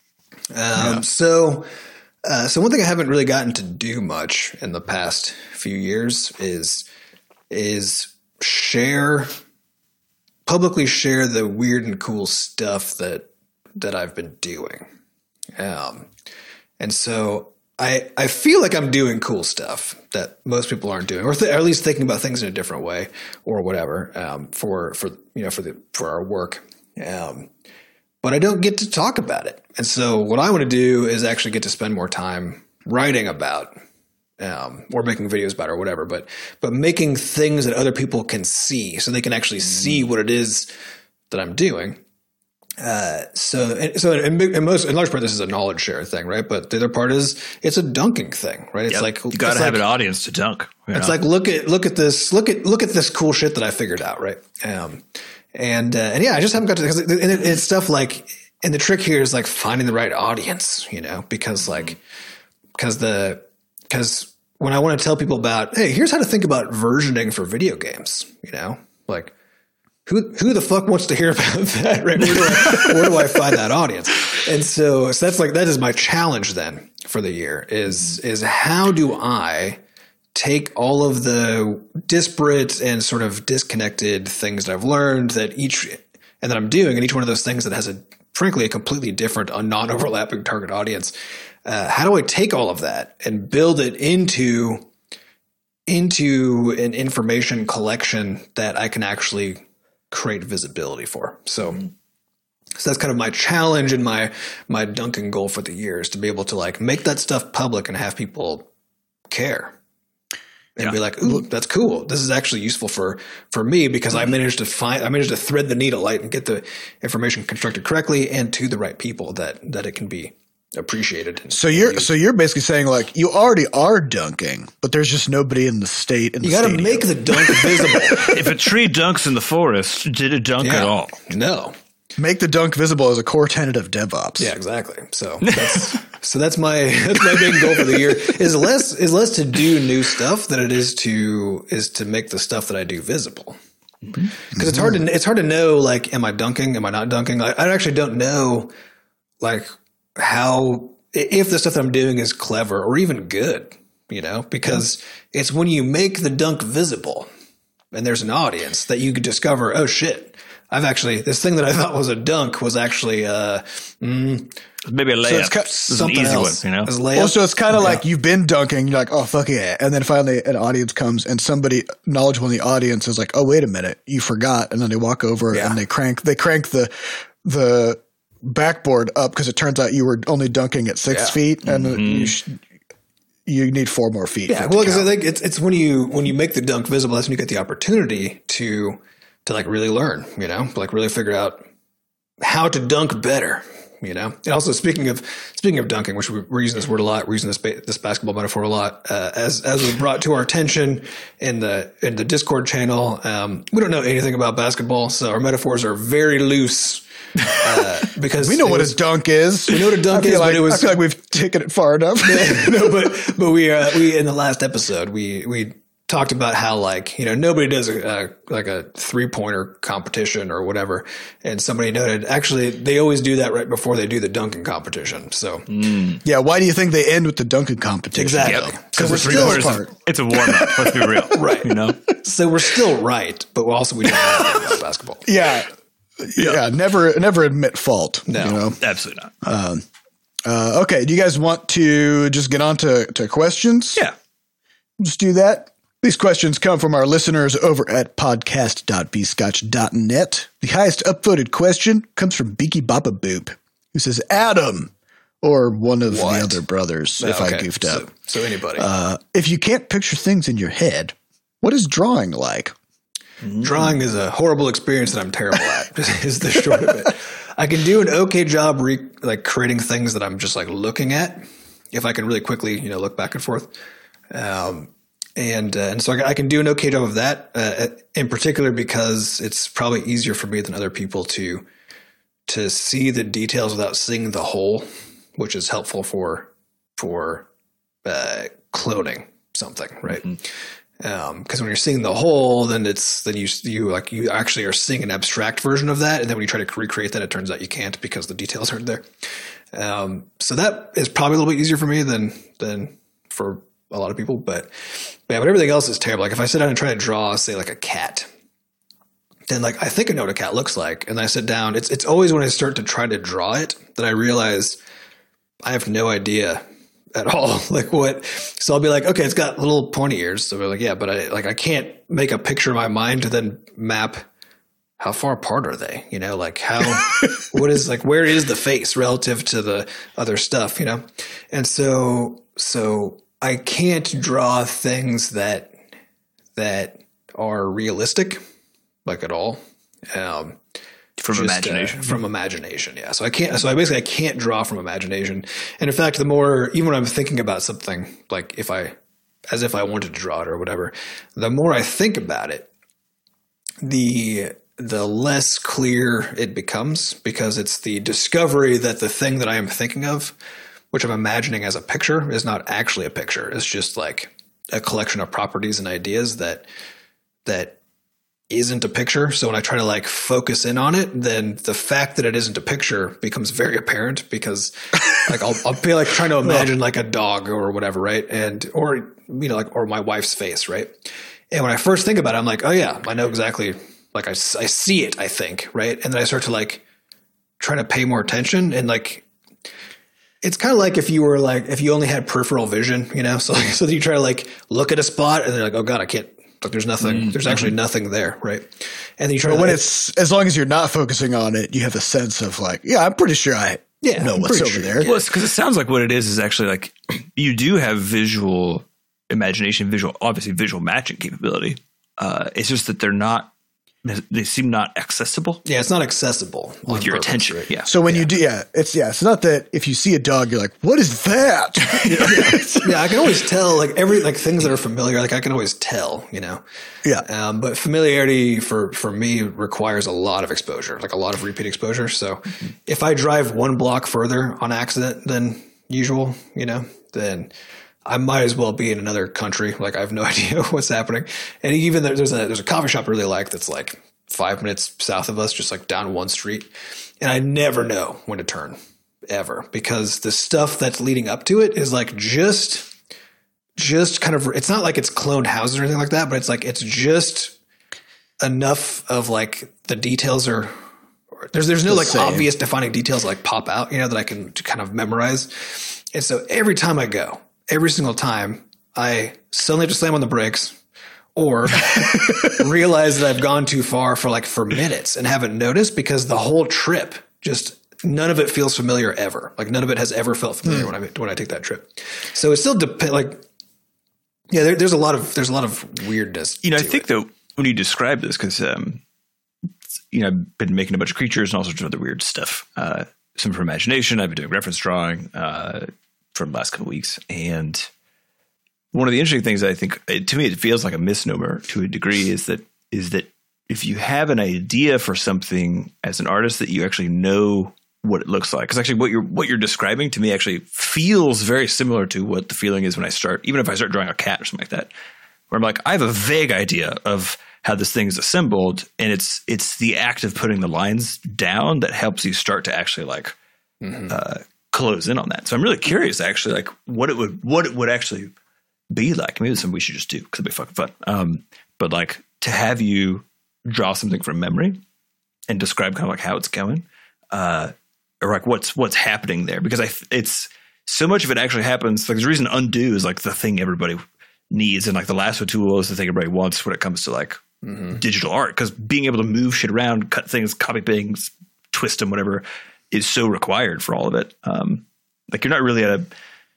Um, So, uh, so one thing I haven't really gotten to do much in the past few years is is share publicly share the weird and cool stuff that that I've been doing. Um, and so I I feel like I'm doing cool stuff that most people aren't doing, or, th- or at least thinking about things in a different way, or whatever. Um, for for you know for the for our work. Um, but I don't get to talk about it. And so what I want to do is actually get to spend more time writing about, um, or making videos about, or whatever, but, but making things that other people can see so they can actually see what it is that I'm doing. Uh, so, and, so in, in most, in large part, this is a knowledge share thing, right? But the other part is it's a dunking thing, right? It's Yep. like, you got it's to have like, an audience to dunk. you it's know? like, look at, look at this, look at, look at this cool shit that I figured out. Right. Um, and, uh, and yeah, I just haven't got to, cause it, and it, it's stuff like, and the trick here is like finding the right audience, you know, because like, because the, because when I want to tell people about, hey, here's how to think about versioning for video games, you know, like who, who the fuck wants to hear about that? Right. Where do I, where do I find that audience? And so, so that's like, that is my challenge then for the year is, is how do I take all of the disparate and sort of disconnected things that I've learned that each, and that I'm doing, and each one of those things that has a, frankly, a completely different, a non-overlapping target audience. Uh, how do I take all of that and build it into, into an information collection that I can actually create visibility for? So, so that's kind of my challenge and my, my dunking goal for the year is to be able to like make that stuff public and have people care. And Yeah. be like, ooh, that's cool. This is actually useful for, for me because I managed to find, I managed to thread the needle light and get the information constructed correctly and to the right people that, that it can be appreciated. And so you're so you're basically saying like you already are dunking, but there's just nobody in the state. In you the got to stadium. make the dunk visible. if a tree dunks in the forest, did it dunk Yeah. at all? No. Make the dunk visible as a core tenet of DevOps. Yeah, exactly. So that's, so that's my, that's my big goal for the year is less, is less to do new stuff than it is to, is to make the stuff that I do visible. Because it's hard to, it's hard to know, like, am I dunking? Am I not dunking? I, I actually don't know, like, how, if the stuff that I'm doing is clever or even good, you know, because it's when you make the dunk visible and there's an audience that you could discover, oh shit, I've actually, this thing that I thought was a dunk was actually, uh, mm, Maybe a layup. it's kind- This is an something easy else. one, you know? As a layup. Well, so it's kind of Yeah. like you've been dunking, you're like, oh fuck yeah, and then finally an audience comes and somebody knowledgeable in the audience is like, oh wait a minute, you forgot, and then they walk over Yeah. and they crank they crank the the backboard up because it turns out you were only dunking at six Yeah. feet, and Mm-hmm. you, sh- you need four more feet. Yeah, for it well, to because I count. think it's it's when you when you make the dunk visible, that's when you get the opportunity to to like really learn, you know, like really figure out how to dunk better, you know. And also speaking of speaking of dunking, which we, we're using this word a lot, we're using this ba- this basketball metaphor a lot, uh, as as was brought to our attention in the in the Discord channel. Um, we don't know anything about basketball, so our metaphors are very loose. Uh, because we know it what was- a dunk is. we know what a dunk I feel is, like, but it was I feel like we've taken it far enough. no, but but we uh, we in the last episode we we talked about how like you know nobody does a, a like a three pointer competition or whatever, and somebody noted actually they always do that right before they do the dunking competition. So Yeah, why do you think they end with the dunking competition? Exactly. Yep. Because We're it's three still quarters part. of- It's a warm up. Let's be real. Right. You know? so we're still right, but also we don't know anything about basketball. Yeah. Yeah, never never admit fault. No. You know? Absolutely not. Uh, okay, do you guys want to just get on to, to questions? Yeah. Just do that. These questions come from our listeners over at podcast dot b scotch dot net. The highest upvoted question comes from Beaky Baba Boop, who says, Adam, or one of What? the other brothers, if I Okay, goofed so, up. So anybody Uh, if you can't picture things in your head, what is drawing like? drawing is a horrible experience that I'm terrible at. Is the short of it. I can do an okay job re- like creating things that I'm just like looking at if I can really quickly you know look back and forth. Um, and uh, and so I, I can do an okay job of that, uh, in particular because it's probably easier for me than other people to to see the details without seeing the whole, which is helpful for for uh, cloning something, right? Because um, when you're seeing the whole, then it's then you you like you actually are seeing an abstract version of that, and then when you try to recreate that, it turns out you can't because the details aren't there. Um, so that is probably a little bit easier for me than than for a lot of people, but yeah, but everything else is terrible. Like if I sit down and try to draw, say like a cat, then like I think I know what a cat looks like, and then I sit down. It's it's always when I start to try to draw it that I realize I have no idea at all. Like what? So I'll be like, okay, it's got little pointy ears. So we're like, yeah, but I like I can't make a picture in my mind to then map how far apart are they? You know, like how what is like where is the face relative to the other stuff? You know, and so so I can't draw things that that are realistic, like at all. Um, From just, imagination. uh, from imagination, yeah. So I can't. So I basically I can't draw from imagination. And in fact, the more even when I'm thinking about something, like if I, as if I wanted to draw it or whatever, the more I think about it, the the less clear it becomes because it's the discovery that the thing that I am thinking of, which I'm imagining as a picture, is not actually a picture. It's just like a collection of properties and ideas that that. isn't a picture. So when I try to like focus in on it, then the fact that it isn't a picture becomes very apparent because like I'll, I'll be like trying to imagine like a dog or whatever. Right. And, or, you know, like, or my wife's face. Right. And when I first think about it, I'm like, oh yeah, I know exactly. Like I, I see it, I think. Right. And then I start to like try to pay more attention and like, it's kind of like if you were like, if you only had peripheral vision, you know, so, so that you try to like look at a spot and they're like, oh God, I can't, like there's nothing, mm-hmm. there's actually nothing there, right? And then you try But to, when it's as long as you're not focusing on it, you have a sense of like, yeah, I'm pretty sure I Yeah, know I'm what's pretty over sure. there. Well, because it sounds like what it is is actually like you do have visual imagination, visual, obviously visual matching capability. Uh, it's just that they're not, they seem not accessible yeah, it's not accessible on with your purpose, attention. right? Yeah. So when you do, yeah, it's yeah, it's not that if you see a dog, you're like, what is that? Yeah, I can always tell like every like things that are familiar. Like I can always tell, you know. Yeah. Um, but familiarity for for me requires a lot of exposure, like a lot of repeat exposure. So mm-hmm. if I drive one block further on accident than usual, you know, then I might as well be in another country. Like I have no idea what's happening. And even there, there's a there's a coffee shop I really like that's like five minutes south of us, just like down one street. And I never know when to turn ever because the stuff that's leading up to it is like just just kind of it's not like it's cloned houses or anything like that, but it's like it's just enough of like the details are there's there's no The like same. obvious defining details like pop out, you know, that I can kind of memorize. And so every time I go, every single time I suddenly have to slam on the brakes or realize that I've gone too far for like for minutes and haven't noticed because the whole trip just none of it feels familiar ever. Like none of it has ever felt familiar mm. when I when I take that trip. So it still depends. Like, yeah, there, there's a lot of there's a lot of weirdness. You know, I to think it. though when you describe this, because um, you know, I've been making a bunch of creatures and all sorts of other weird stuff. Uh, some from imagination. I've been doing reference drawing uh, for the last couple of weeks, and one of the interesting things I think it, to me it feels like a misnomer to a degree is that is that if you have an idea for something as an artist that you actually know what it looks like, because actually what you're what you're describing to me actually feels very similar to what the feeling is when I start, even if I start drawing a cat or something like that, where I'm like, I have a vague idea of how this thing is assembled, and it's it's the act of putting the lines down that helps you start to actually like mm-hmm. uh, close in on that. So I'm really curious, actually, like what it would what it would actually be like. Maybe it's something we should just do because it'd be fucking fun. Um, but like to have you draw something from memory and describe kind of like how it's going, uh, or like what's what's happening there, because I it's so much of it actually happens. Like the reason undo is like the thing everybody needs, and like the lasso tool is the thing everybody wants when it comes to like mm-hmm. digital art, because being able to move shit around, cut things, copy things, twist them, whatever, is so required for all of it. Um, like you're not really at a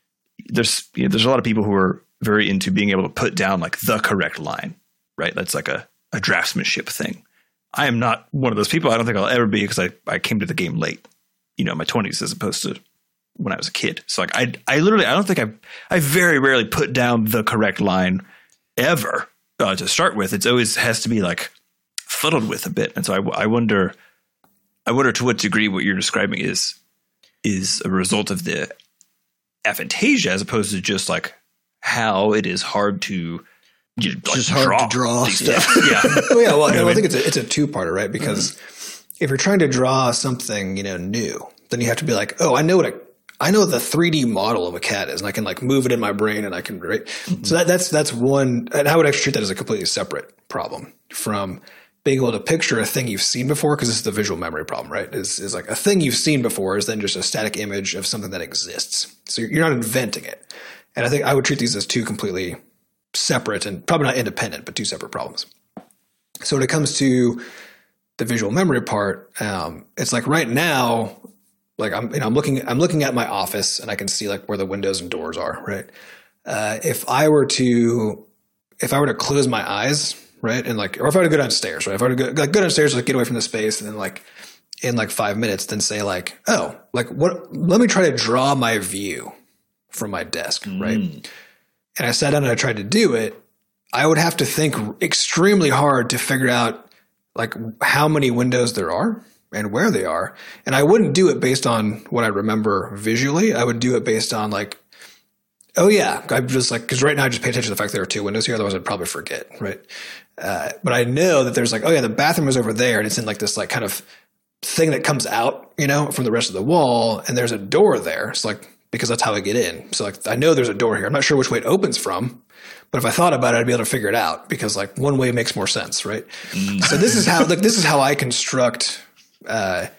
there's you know, there's a lot of people who are very into being able to put down like the correct line, right? That's like a, a draftsmanship thing. I am not one of those people. I don't think I'll ever be, because I, I came to the game late, you know, in my twenties as opposed to when I was a kid. So like I I literally I don't think I I very rarely put down the correct line ever uh, to start with. It's always has to be like fuddled with a bit, and so I, I wonder I wonder to what degree what you're describing is is a result of the aphantasia as opposed to just like how it is hard to you know, like just hard draw to draw stuff. Yeah. yeah. Oh yeah. Well, You know I, what I think it's a, it's a two-parter, right? Because mm-hmm. if you're trying to draw something, you know, new, then you have to be like, oh, I know what a, I know what the three D model of a cat is, and I can like move it in my brain, and I can, right? Mm-hmm. So that, that's, that's one, and I would actually treat that as a completely separate problem from being able to picture a thing you've seen before, because this is the visual memory problem, right? Is, is like a thing you've seen before is then just a static image of something that exists. So you're not inventing it. And I think I would treat these as two completely separate and probably not independent, but two separate problems. So when it comes to the visual memory part, um, it's like right now, like I'm, you know, I'm looking, I'm looking at my office, and I can see like where the windows and doors are, right? Uh, if I were to, if I were to close my eyes, right, and like, or if I were to go downstairs, right, if I were to go, like, go downstairs, like get away from the space, and then like in like five minutes, then say like, oh, like what? Let me try to draw my view from my desk, mm. right? And I sat down and I tried to do it. I would have to think extremely hard to figure out like how many windows there are and where they are. And I wouldn't do it based on what I remember visually. I would do it based on like, oh yeah, I'm just like, because right now I just pay attention to the fact there are two windows here. Otherwise I'd probably forget, right? Uh, but I know that there's like, oh yeah, the bathroom is over there, and it's in like this like kind of thing that comes out, you know, from the rest of the wall, and there's a door there. It's like, because that's how I get in. So like, I know there's a door here. I'm not sure which way it opens from, but if I thought about it, I'd be able to figure it out, because like one way makes more sense. Right. Mm. So this is how, like, this is how I construct, uh,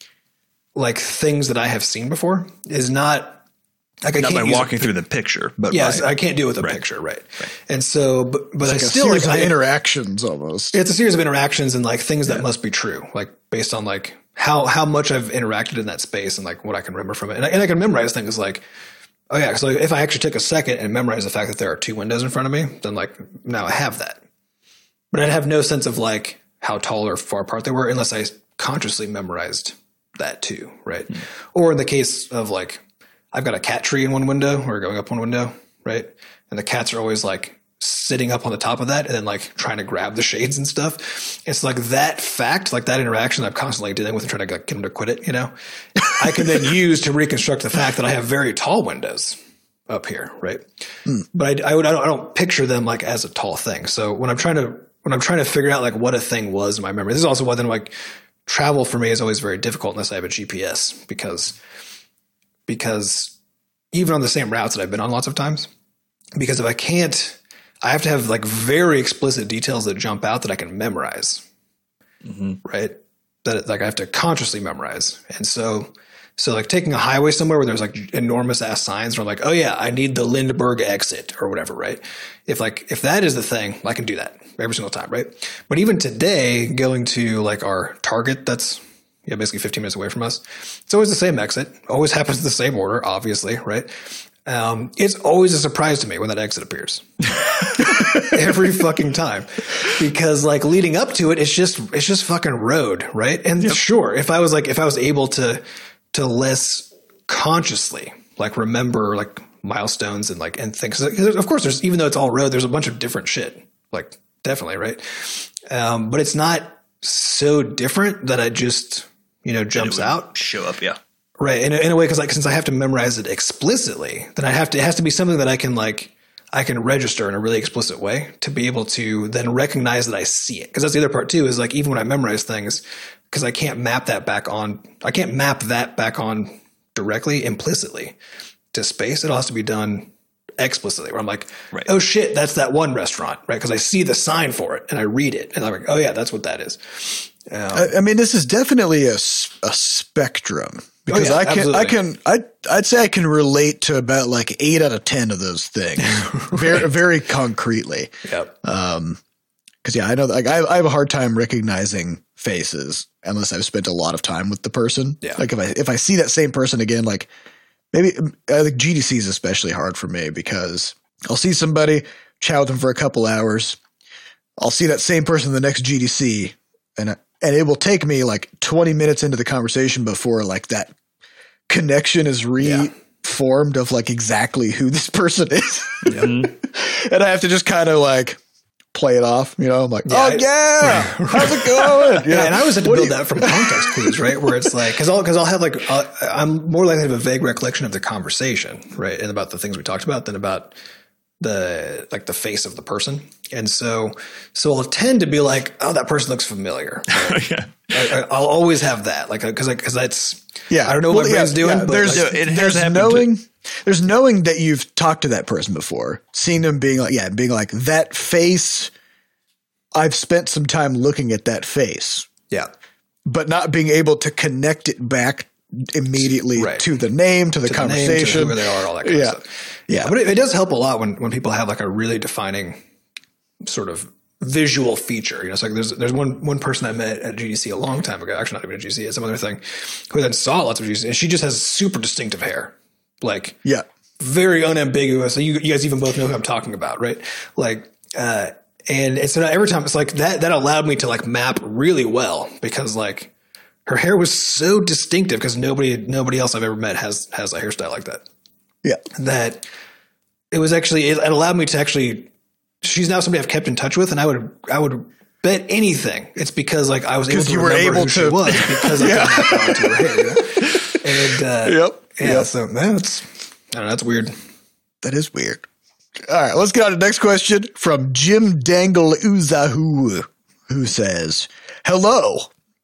like things that I have seen before is not like I not can't by use walking a, through the picture, but yes, by, I can't do it with a right. picture. Right. right. And so, but, but it's I like still a series like of I, interactions almost. It's a series of interactions and like things that yeah. must be true, like based on like how, how much I've interacted in that space and like what I can remember from it. And I, and I can memorize things like, oh yeah, so if I actually took a second and memorize the fact that there are two windows in front of me, then like now I have that. But I'd have no sense of like how tall or far apart they were unless I consciously memorized that too, right? Mm. Or in the case of like, I've got a cat tree in one window or going up one window, right? And the cats are always like sitting up on the top of that and then like trying to grab the shades and stuff. It's like that fact, like that interaction I'm constantly dealing with and trying to like, get them to quit it, you know, I can then use to reconstruct the fact that I have very tall windows up here. Right. Mm. But I, I would, I don't, I don't picture them like as a tall thing. So when I'm trying to, when I'm trying to figure out like what a thing was in my memory, this is also why then like travel for me is always very difficult unless I have a G P S, because, because even on the same routes that I've been on lots of times, because if I can't, I have to have like very explicit details that jump out that I can memorize, mm-hmm. right? That like I have to consciously memorize. And so, so like taking a highway somewhere where there's like enormous ass signs where I'm like, oh yeah, I need the Lindbergh exit or whatever, right? If like, if that is the thing, I can do that every single time, right? But even today, going to like our Target that's, yeah, basically fifteen minutes away from us. It's always the same exit. Always happens in the same order, obviously, right? Um, it's always a surprise to me when that exit appears. Every fucking time. Because like leading up to it, it's just it's just fucking road, right? And yep. sure, if I was like if I was able to to less consciously like remember like milestones and like and things, of course there's, even though it's all road, there's a bunch of different shit. Like definitely, right? Um, but it's not so different that it just, you know, jumps out. Show up, yeah. Right. In a, in a way, because like since I have to memorize it explicitly, then I have to, it has to be something that I can like, I can register in a really explicit way to be able to then recognize that I see it. Because that's the other part too, is like even when I memorize things, because I can't map that back on, I can't map that back on directly, implicitly to space. It all has to be done explicitly, where I'm like, right. oh shit, that's that one restaurant, right? Because I see the sign for it and I read it and I'm like, oh yeah, that's what that is. Um, I, I mean, this is definitely a, a spectrum. Because oh yeah, I can, absolutely. I can, I, I'd say I can relate to about like eight out of ten of those things, right. very, very concretely. Yep. Um, because yeah, I know, like I, I have a hard time recognizing faces unless I've spent a lot of time with the person. Yeah. Like if I if I see that same person again, like maybe I think G D C is especially hard for me because I'll see somebody, chat with them for a couple hours, I'll see that same person the next G D C, and I, and it will take me like twenty minutes into the conversation before like that connection is reformed yeah. of like exactly who this person is. Yeah. And I have to just kind of like play it off, you know, I'm like, yeah, oh I, yeah, how's it going? Yeah. yeah. And I always have to what build that from context clues, right? Where it's like, cause I'll, cause I'll have like, uh, I'm more likely to have a vague recollection of the conversation, right? And about the things we talked about than about the, like the face of the person. And so, so I'll tend to be like, oh, that person looks familiar. Right? yeah. I, I'll always have that. Like, cause I, cause that's, yeah, I don't know well, what my brain's yeah, doing, yeah, but there's, like, it there's knowing, to- there's knowing that you've talked to that person before, seeing them being like, yeah, being like that face. I've spent some time looking at that face. Yeah. But not being able to connect it back immediately right. to the name, to the to conversation. The name, to who they are, all that kind yeah. of stuff. Yeah. But it, it does help a lot when, when people have like a really defining sort of visual feature. You know, it's like there's there's one one person I met at G D C a long time ago, actually not even at G D C, it's some other thing, who then saw lots of G D C, and she just has super distinctive hair. Like, yeah, very unambiguous. So you, you guys even both know who I'm talking about, right? Like, uh, and, and so now every time it's like that, that allowed me to like map really well because like her hair was so distinctive because nobody, nobody else I've ever met has, has a hairstyle like that. Yeah. That it was actually, it allowed me to actually, she's now somebody I've kept in touch with, and I would, I would bet anything it's because like I was able to you remember were able who to, she was because I yeah. got onto her hair. You know? And, uh, yep. yeah, yep. so that's, I don't know, that's weird. That is weird. All right, let's get on to the next question from Jim Dangle Uzahu, who says, hello.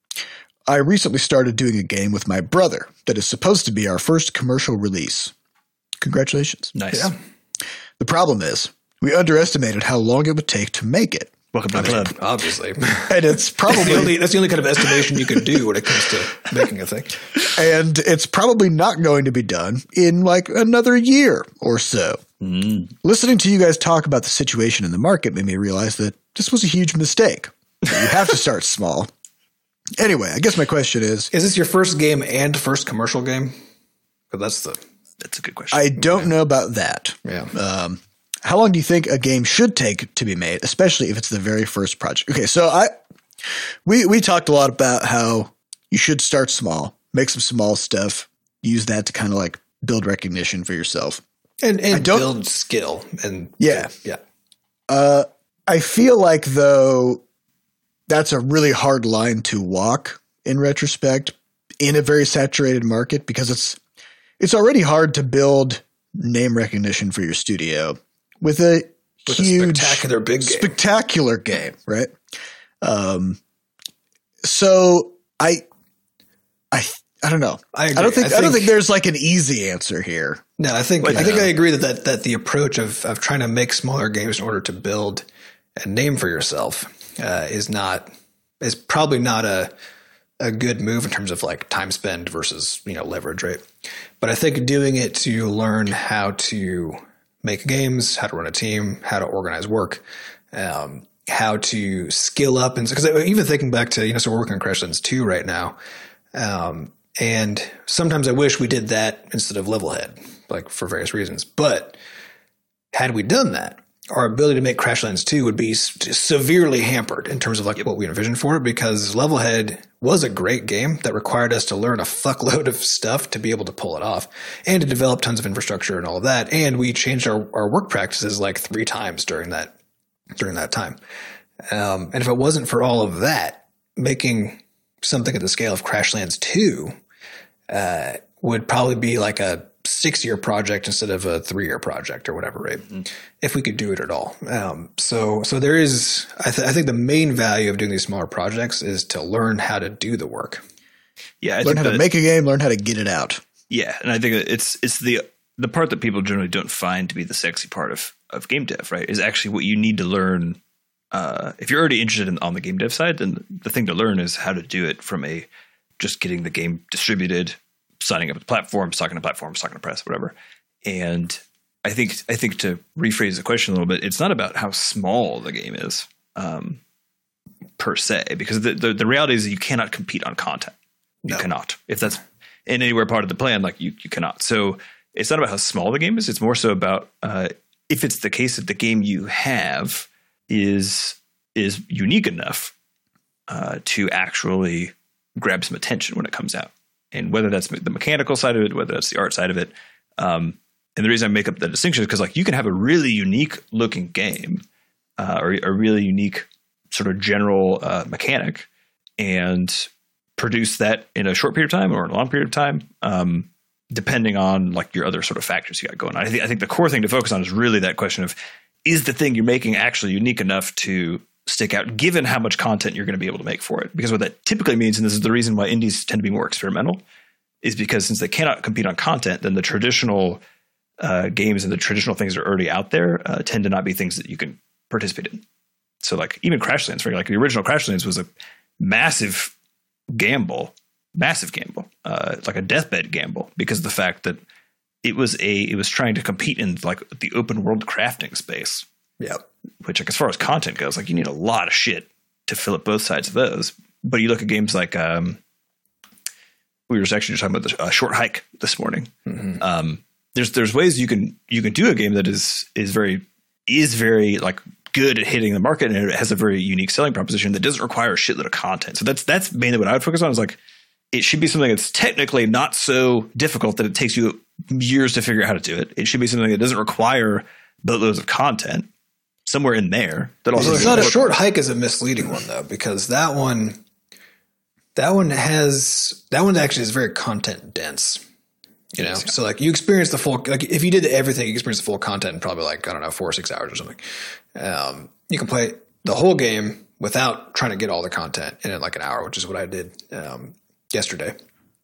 I recently started doing a game with my brother that is supposed to be our first commercial release. Congratulations. Nice. Yeah. The problem is we underestimated how long it would take to make it. Welcome to the club. Obviously. And it's probably that's the, only, that's the only kind of estimation you can do when it comes to making a thing. And it's probably not going to be done in like another year or so. Mm. Listening to you guys talk about the situation in the market made me realize that this was a huge mistake. You have to start small. Anyway, I guess my question is, is this your first game and first commercial game? Because that's the, that's a good question. I don't yeah. know about that. Yeah. Um, How long do you think a game should take to be made, especially if it's the very first project? Okay, so I we we talked a lot about how you should start small, make some small stuff, use that to kind of like build recognition for yourself. And and build skill. And yeah. Yeah. Uh, I feel like though that's a really hard line to walk in retrospect in a very saturated market because it's it's already hard to build name recognition for your studio. With a With huge, a spectacular big game. Spectacular game, right? Um, so I, I, I don't know. I, agree. I don't think, I I, think don't think there's like an easy answer here. No, I think but, I think uh, I agree that, that that the approach of of trying to make smaller games in order to build a name for yourself uh, is not is probably not a a good move in terms of like time spent versus you know leverage, right? But I think doing it to learn how to make games, how to run a team, how to organize work, um, how to skill up. And because even thinking back to, you know, so we're working on Crashlands two right now. Um, and sometimes I wish we did that instead of Levelhead, like for various reasons. But had we done that, our ability to make Crashlands two would be s- severely hampered in terms of like what we envisioned for it, because Levelhead was a great game that required us to learn a fuckload of stuff to be able to pull it off and to develop tons of infrastructure and all of that. And we changed our, our work practices like three times during that, during that time. Um, and if it wasn't for all of that, making something at the scale of Crashlands two uh, would probably be like a six year project instead of a three year project or whatever, right? Mm-hmm. If we could do it at all. Um, so, so there is, I, th- I think the main value of doing these smaller projects is to learn how to do the work. Yeah. I learn think how that, to make a game, learn how to get it out. Yeah. And I think it's, it's the, the part that people generally don't find to be the sexy part of, of game dev, right? Is actually what you need to learn. Uh, if you're already interested in on the game dev side, then the thing to learn is how to do it from a, just getting the game distributed, signing up with platforms, talking to platforms, talking to press, whatever. And I think I think to rephrase the question a little bit, it's not about how small the game is um, per se, because the, the the reality is that you cannot compete on content. You no. cannot. If that's in anywhere part of the plan, like you you cannot. So it's not about how small the game is. It's more so about uh, if it's the case that the game you have is is unique enough uh, to actually grab some attention when it comes out. And whether that's the mechanical side of it, whether that's the art side of it. Um, and the reason I make up the distinction is because like you can have a really unique looking game uh, or a really unique sort of general uh, mechanic and produce that in a short period of time or in a long period of time, um, depending on like your other sort of factors you got going on. I think, I think the core thing to focus on is really that question of, is the thing you're making actually unique enough to stick out, given how much content you're going to be able to make for it? Because what that typically means, and this is the reason why indies tend to be more experimental, is because since they cannot compete on content, then the traditional uh, games and the traditional things that are already out there uh, tend to not be things that you can participate in. So like even Crashlands, for like the original Crashlands was a massive gamble, massive gamble, uh, like a deathbed gamble, because of the fact that it was a it was trying to compete in like the open world crafting space. Yeah. Which, like, as far as content goes, like you need a lot of shit to fill up both sides of those. But you look at games like um, we were just actually just talking about the uh, Short Hike this morning. Mm-hmm. Um, there's there's ways you can you can do a game that is is very is very like good at hitting the market, and it has a very unique selling proposition that doesn't require a shitload of content. So that's that's mainly what I would focus on. Is like it should be something that's technically not so difficult that it takes you years to figure out how to do it. It should be something that doesn't require boatloads of content. Somewhere in there that also it's not a Short Hike is a misleading one though, because that one that one has that one actually is very content dense. You know, yeah. So like you experience the full like if you did everything, you experience the full content in probably like I don't know four or six hours or something. Um, you can play the whole game without trying to get all the content in like an hour, which is what I did um, yesterday.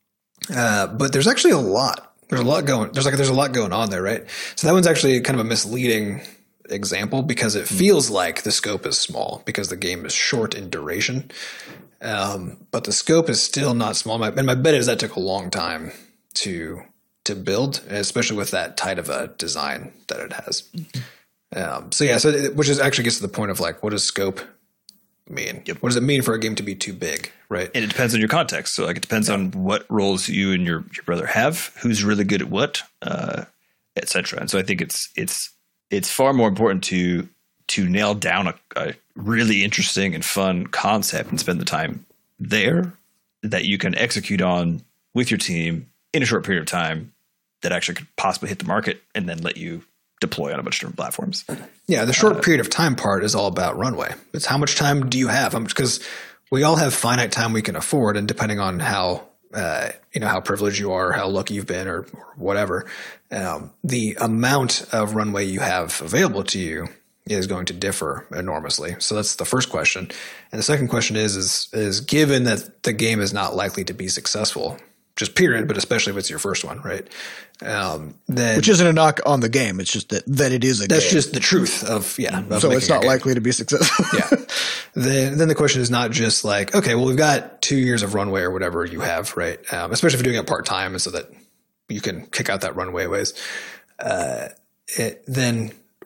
Uh, but there's actually a lot. There's a lot going. There's like there's a lot going on there, right? So that one's actually kind of a misleading example because it feels like the scope is small because the game is short in duration. Um, but the scope is still not small. My, and my bet is that took a long time to to build, especially with that tight of a design that it has. Um, so yeah, so it, which is actually gets to the point of like, what does scope mean? Yep. What does it mean for a game to be too big, right? And it depends on your context. So like it depends yeah. on what roles you and your, your brother have, who's really good at what, uh, et cetera. And so I think it's it's it's far more important to to nail down a, a really interesting and fun concept and spend the time there that you can execute on with your team in a short period of time that actually could possibly hit the market and then let you deploy on a bunch of different platforms. Yeah, the short uh, period of time part is all about runway. It's how much time do you have? Because we all have finite time we can afford, and depending on how uh, you know how privileged you are, how lucky you've been, or, or whatever, um, the amount of runway you have available to you is going to differ enormously. So that's the first question. And the second question is is is given that the game is not likely to be successful, just period, but especially if it's your first one, right? Um, then Which isn't a knock on the game. It's just that, that it is a that's game. just the truth of, yeah. Of so it's not likely to be successful. Yeah. Then, then the question is not just like, okay, well, we've got two years of runway or whatever you have, right? Um, especially if you're doing it part-time and so that you can kick out that runway ways. Uh, it, then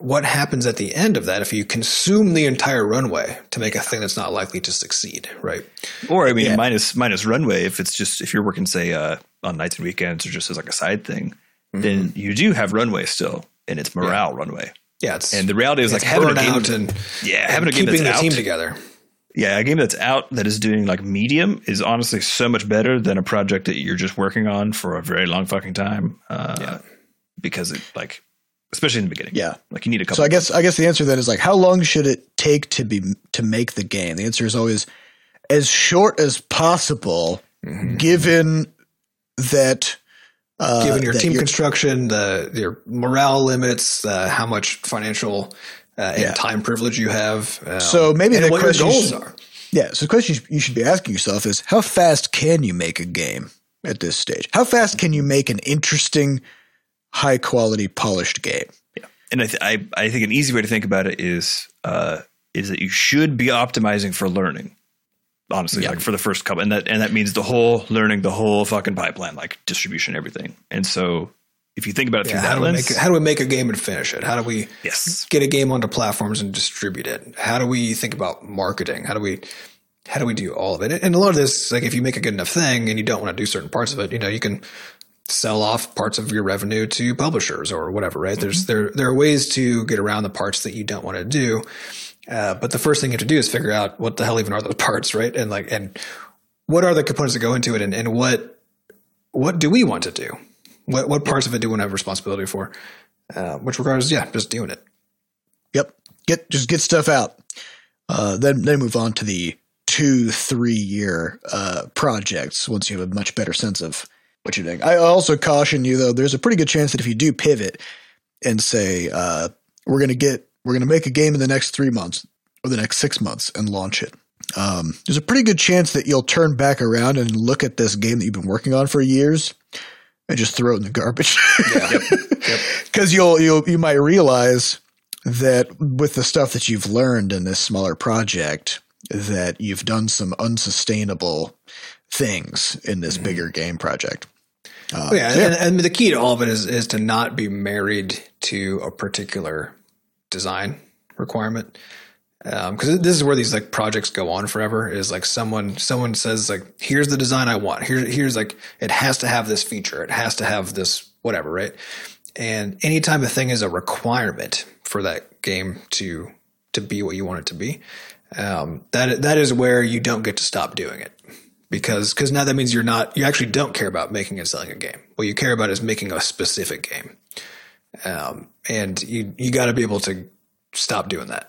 what happens at the end of that if you consume the entire runway to make a thing that's not likely to succeed, right? Or I mean, Yeah. minus minus runway. If it's just if you're working, say, uh, on nights and weekends, or just as like a side thing, then you do have runway still, and it's morale runway. Yeah, it's And the reality is it's like having a game, burnout and yeah, and having a game keeping that's the out, team together. yeah, a game that's out that is doing like medium is honestly so much better than a project that you're just working on for a very long fucking time. Uh, Yeah. because it like, especially in the beginning, Yeah. like you need a couple. So I guess I guess the answer then is like, how long should it take to be to make the game? The answer is always as short as possible, Mm-hmm. given that uh, Given your that team you're- construction, the your morale limits, uh, how much financial uh, and Yeah. time privilege you have. Um, So maybe and the what your question goals should- are. Yeah. So the question you should be asking yourself is, how fast can you make a game at this stage? How fast can you make an interesting, high quality, polished game? And I, th- I, I think an easy way to think about it is, uh, is that you should be optimizing for learning. Honestly, like for the first couple, and that and that means the whole learning, the whole fucking pipeline, like distribution, everything. And so, if you think about it Yeah, through how, that do we lens, make, how do we make a game and finish it? How do we yes, get a game onto platforms and distribute it? How do we think about marketing? How do we how do we do all of it? And a lot of this, like if you make a good enough thing and you don't want to do certain parts of it, you know, you can sell off parts of your revenue to publishers or whatever, right? There's there there are ways to get around the parts that you don't want to do. Uh, but the first thing you have to do is figure out what the hell even are those parts, right? And like, and what are the components that go into it, and, and what what do we want to do? What what parts of it do we want to have responsibility for? Uh, which requires, yeah, just doing it. Yep. Get just get stuff out. Uh, then then move on to the two three year uh, projects once you have a much better sense of what you're doing. I also caution you though. There's a pretty good chance that if you do pivot and say uh, we're going to get we're going to make a game in the next three months or the next six months and launch it. Um, there's a pretty good chance that you'll turn back around and look at this game that you've been working on for years and just throw it in the garbage. Yeah. Because you'll you'll you might realize that with the stuff that you've learned in this smaller project, that you've done some unsustainable things in this Mm-hmm. bigger game project. Uh, Oh, yeah, so and, and the key to all of it is is to not be married to a particular design requirement. Because this is where these like projects go on forever. Is like someone someone says like, here's the design I want. Here here's like it has to have this feature. It has to have this whatever, right? And anytime a thing is a requirement for that game to to be what you want it to be, um, that that is where you don't get to stop doing it. Because because now that means you're not you actually don't care about making and selling a game. What you care about is making a specific game, um, and you you got to be able to stop doing that.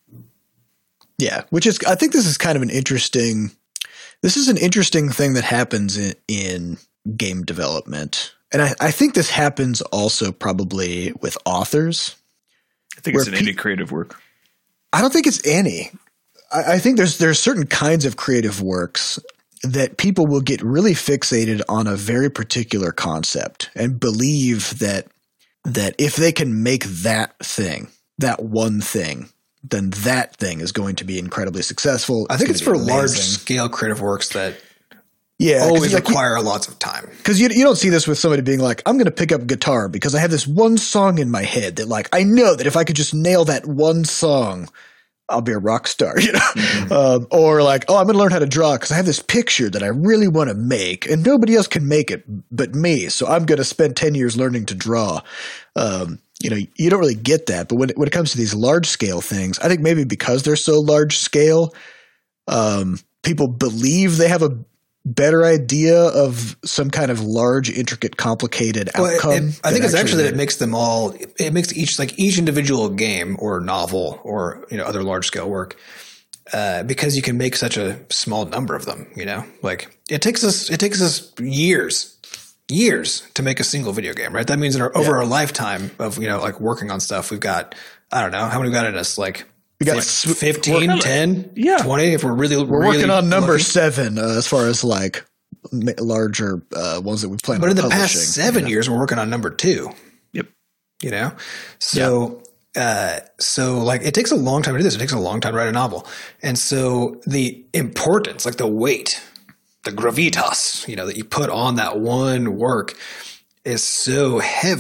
Yeah, which is I think this is kind of an interesting. This is an interesting thing that happens in, in game development, and I, I think this happens also probably with authors. I think it's where an pe- any creative work. I don't think it's any. I, I think there's there's certain kinds of creative works that people will get really fixated on a very particular concept and believe that that if they can make that thing, that one thing, then that thing is going to be incredibly successful. I think it's gonna for be large amazing. scale creative works that Yeah, always like, require lots of time. because you, you don't see this with somebody being like, I'm going to pick up guitar because I have this one song in my head that like I know that if I could just nail that one song, I'll be a rock star, you know? Mm-hmm. Um, or like, oh, I'm going to learn how to draw because I have this picture that I really want to make and nobody else can make it but me. So I'm going to spend ten years learning to draw. Um, you know, you don't really get that. But when it, when it comes to these large scale things, I think maybe because they're so large scale, um, people believe they have a better idea of some kind of large, intricate, complicated Well, outcome. it- I than think it's actually that there. it makes them all. It makes each like each individual game or novel or you know other large scale work uh, because you can make such a small number of them. You know, like it takes us it takes us years, years to make a single video game. Right? That means in our, over our lifetime of you know like working on stuff, we've got I don't know how many we got in us like. We got like s- fifteen, ten, Yeah. twenty if we're really We're really working on number lucky. seven uh, as far as like ma- larger uh, ones that we plan But on in the publishing. past seven years, we're working on number two. Yep. You know, so uh, so like it takes a long time to do this. It takes a long time to write a novel, and so the importance, like the weight, the gravitas, you know, that you put on that one work is so heavy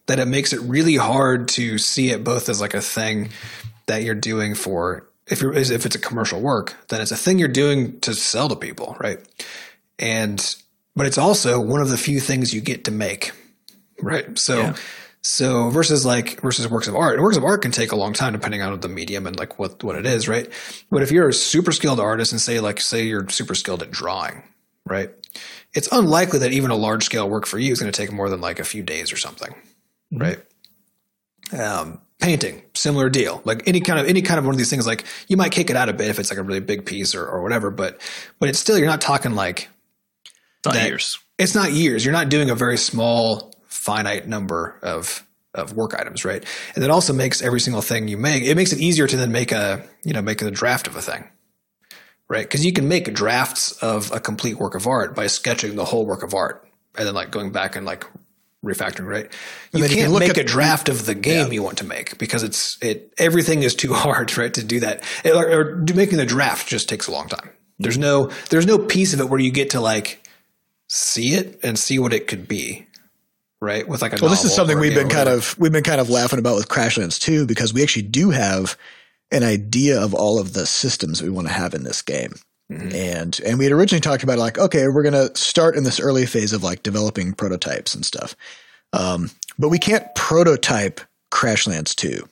that it makes it really hard to see it both as like a thing that you're doing for, if you're, if it's a commercial work, then it's a thing you're doing to sell to people. Right. And, but it's also one of the few things you get to make. Right. So, yeah. so versus like, versus works of art, and works of art can take a long time depending on the medium and like what, what it is. Right. But if you're a super skilled artist and say like, say you're super skilled at drawing, right, it's unlikely that even a large scale work for you is going to take more than like a few days or something. Mm-hmm. Right. Um, painting, similar deal. Like any kind of, any kind of one of these things, like you might kick it out a bit if it's like a really big piece or, or whatever, but, but it's still, you're not talking like it's not that, years. It's not years. You're not doing a very small, finite number of, of work items. Right. And that also makes every single thing you make, it makes it easier to then make a, you know, make a draft of a thing. Right. Cause you can make drafts of a complete work of art by sketching the whole work of art and then like going back and like refactoring, right? You can't you can make at, a draft of the game yeah. you want to make because it's it everything is too hard, right, to do that. It, or, or making the draft just takes a long time. There's no there's no piece of it where you get to like see it and see what it could be, right? With like a well, this is something we've been kind of we've been kind of laughing about with Crashlands two because we actually do have an idea of all of the systems we want to have in this game. Mm-hmm. And and we had originally talked about like, okay, we're going to start in this early phase of like developing prototypes and stuff. Um, but we can't prototype Crashlands two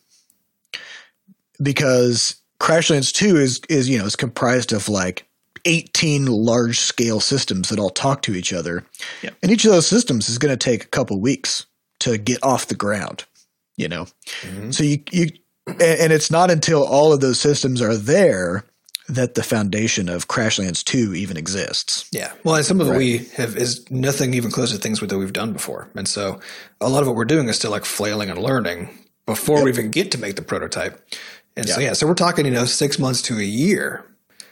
because Crashlands two is, is, you know, is comprised of like eighteen large scale systems that all talk to each other. Yep. And each of those systems is going to take a couple weeks to get off the ground, you know? Mm-hmm. So you, you, and, and it's not until all of those systems are there that the foundation of Crashlands two even exists. Yeah. Well, and some of right. it we have is nothing even close to things that we've done before. And so a lot of what we're doing is still like flailing and learning before yep. we even get to make the prototype. And yep. so, yeah, so we're talking, you know, six months to a year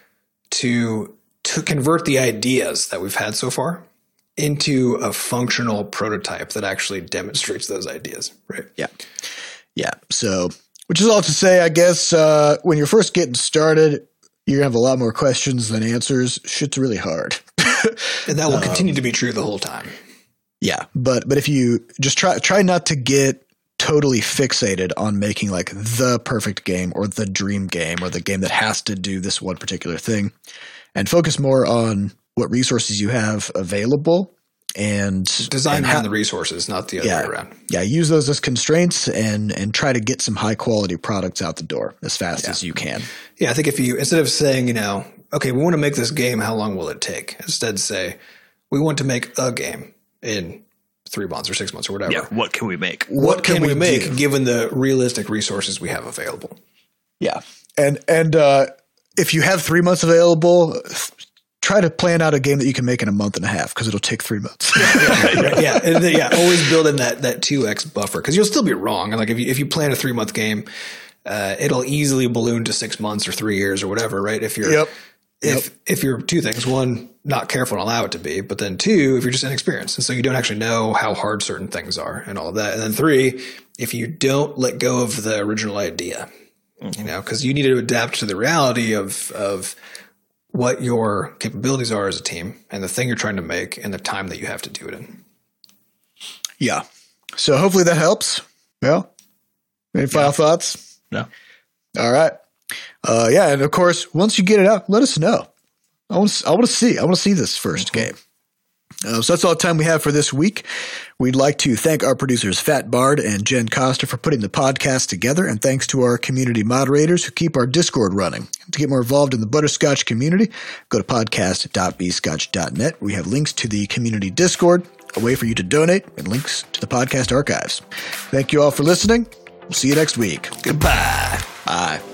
to, to convert the ideas that we've had so far into a functional prototype that actually demonstrates those ideas. Right. Yeah. Yeah. So, which is all to say, I guess, uh, when you're first getting started, you're going to have a lot more questions than answers. Shit's really hard. And that will um, continue to be true the whole time. Yeah. But, but if you just try, try not to get totally fixated on making like the perfect game or the dream game or the game that has to do this one particular thing, and focus more on what resources you have available and design and around ha- the resources, not the other yeah, way around. Yeah. Use those as constraints and, and try to get some high quality products out the door as fast yeah. as you can. Yeah. I think if you, instead of saying, you know, okay, we want to make this game, how long will it take? Instead say, we want to make a game in three months or six months or whatever. Yeah. What can we make? What, what can, can we, we make do? given the realistic resources we have available? Yeah. And, and, uh, if you have three months available, try to plan out a game that you can make in a month and a half because it'll take three months. yeah, yeah, yeah. And then, yeah, always build in that that two X buffer because you'll still be wrong. And like if you if you plan a three month game, uh, it'll easily balloon to six months or three years or whatever, right? If you're yep. if yep. if you're two things, one, not careful and allow it to be, but then two, if you're just inexperienced and so you don't actually know how hard certain things are and all of that, and then three, if you don't let go of the original idea, mm-hmm. you know, because you need to adapt to the reality of of what your capabilities are as a team and the thing you're trying to make and the time that you have to do it in. Yeah. So hopefully that helps. Well, any final yeah. thoughts? No. All right. Uh, yeah. And of course, once you get it out, let us know. I want to, I want to see, I want to see this first mm-hmm. game. Uh, so that's all the time we have for this week. We'd like to thank our producers Fat Bard and Jen Costa for putting the podcast together, and thanks to our community moderators who keep our Discord running. To get more involved in the Butterscotch community, go to podcast dot b scotch dot net. We have links to the community Discord, a way for you to donate, and links to the podcast archives. Thank you all for listening. We'll see you next week. Goodbye. Bye.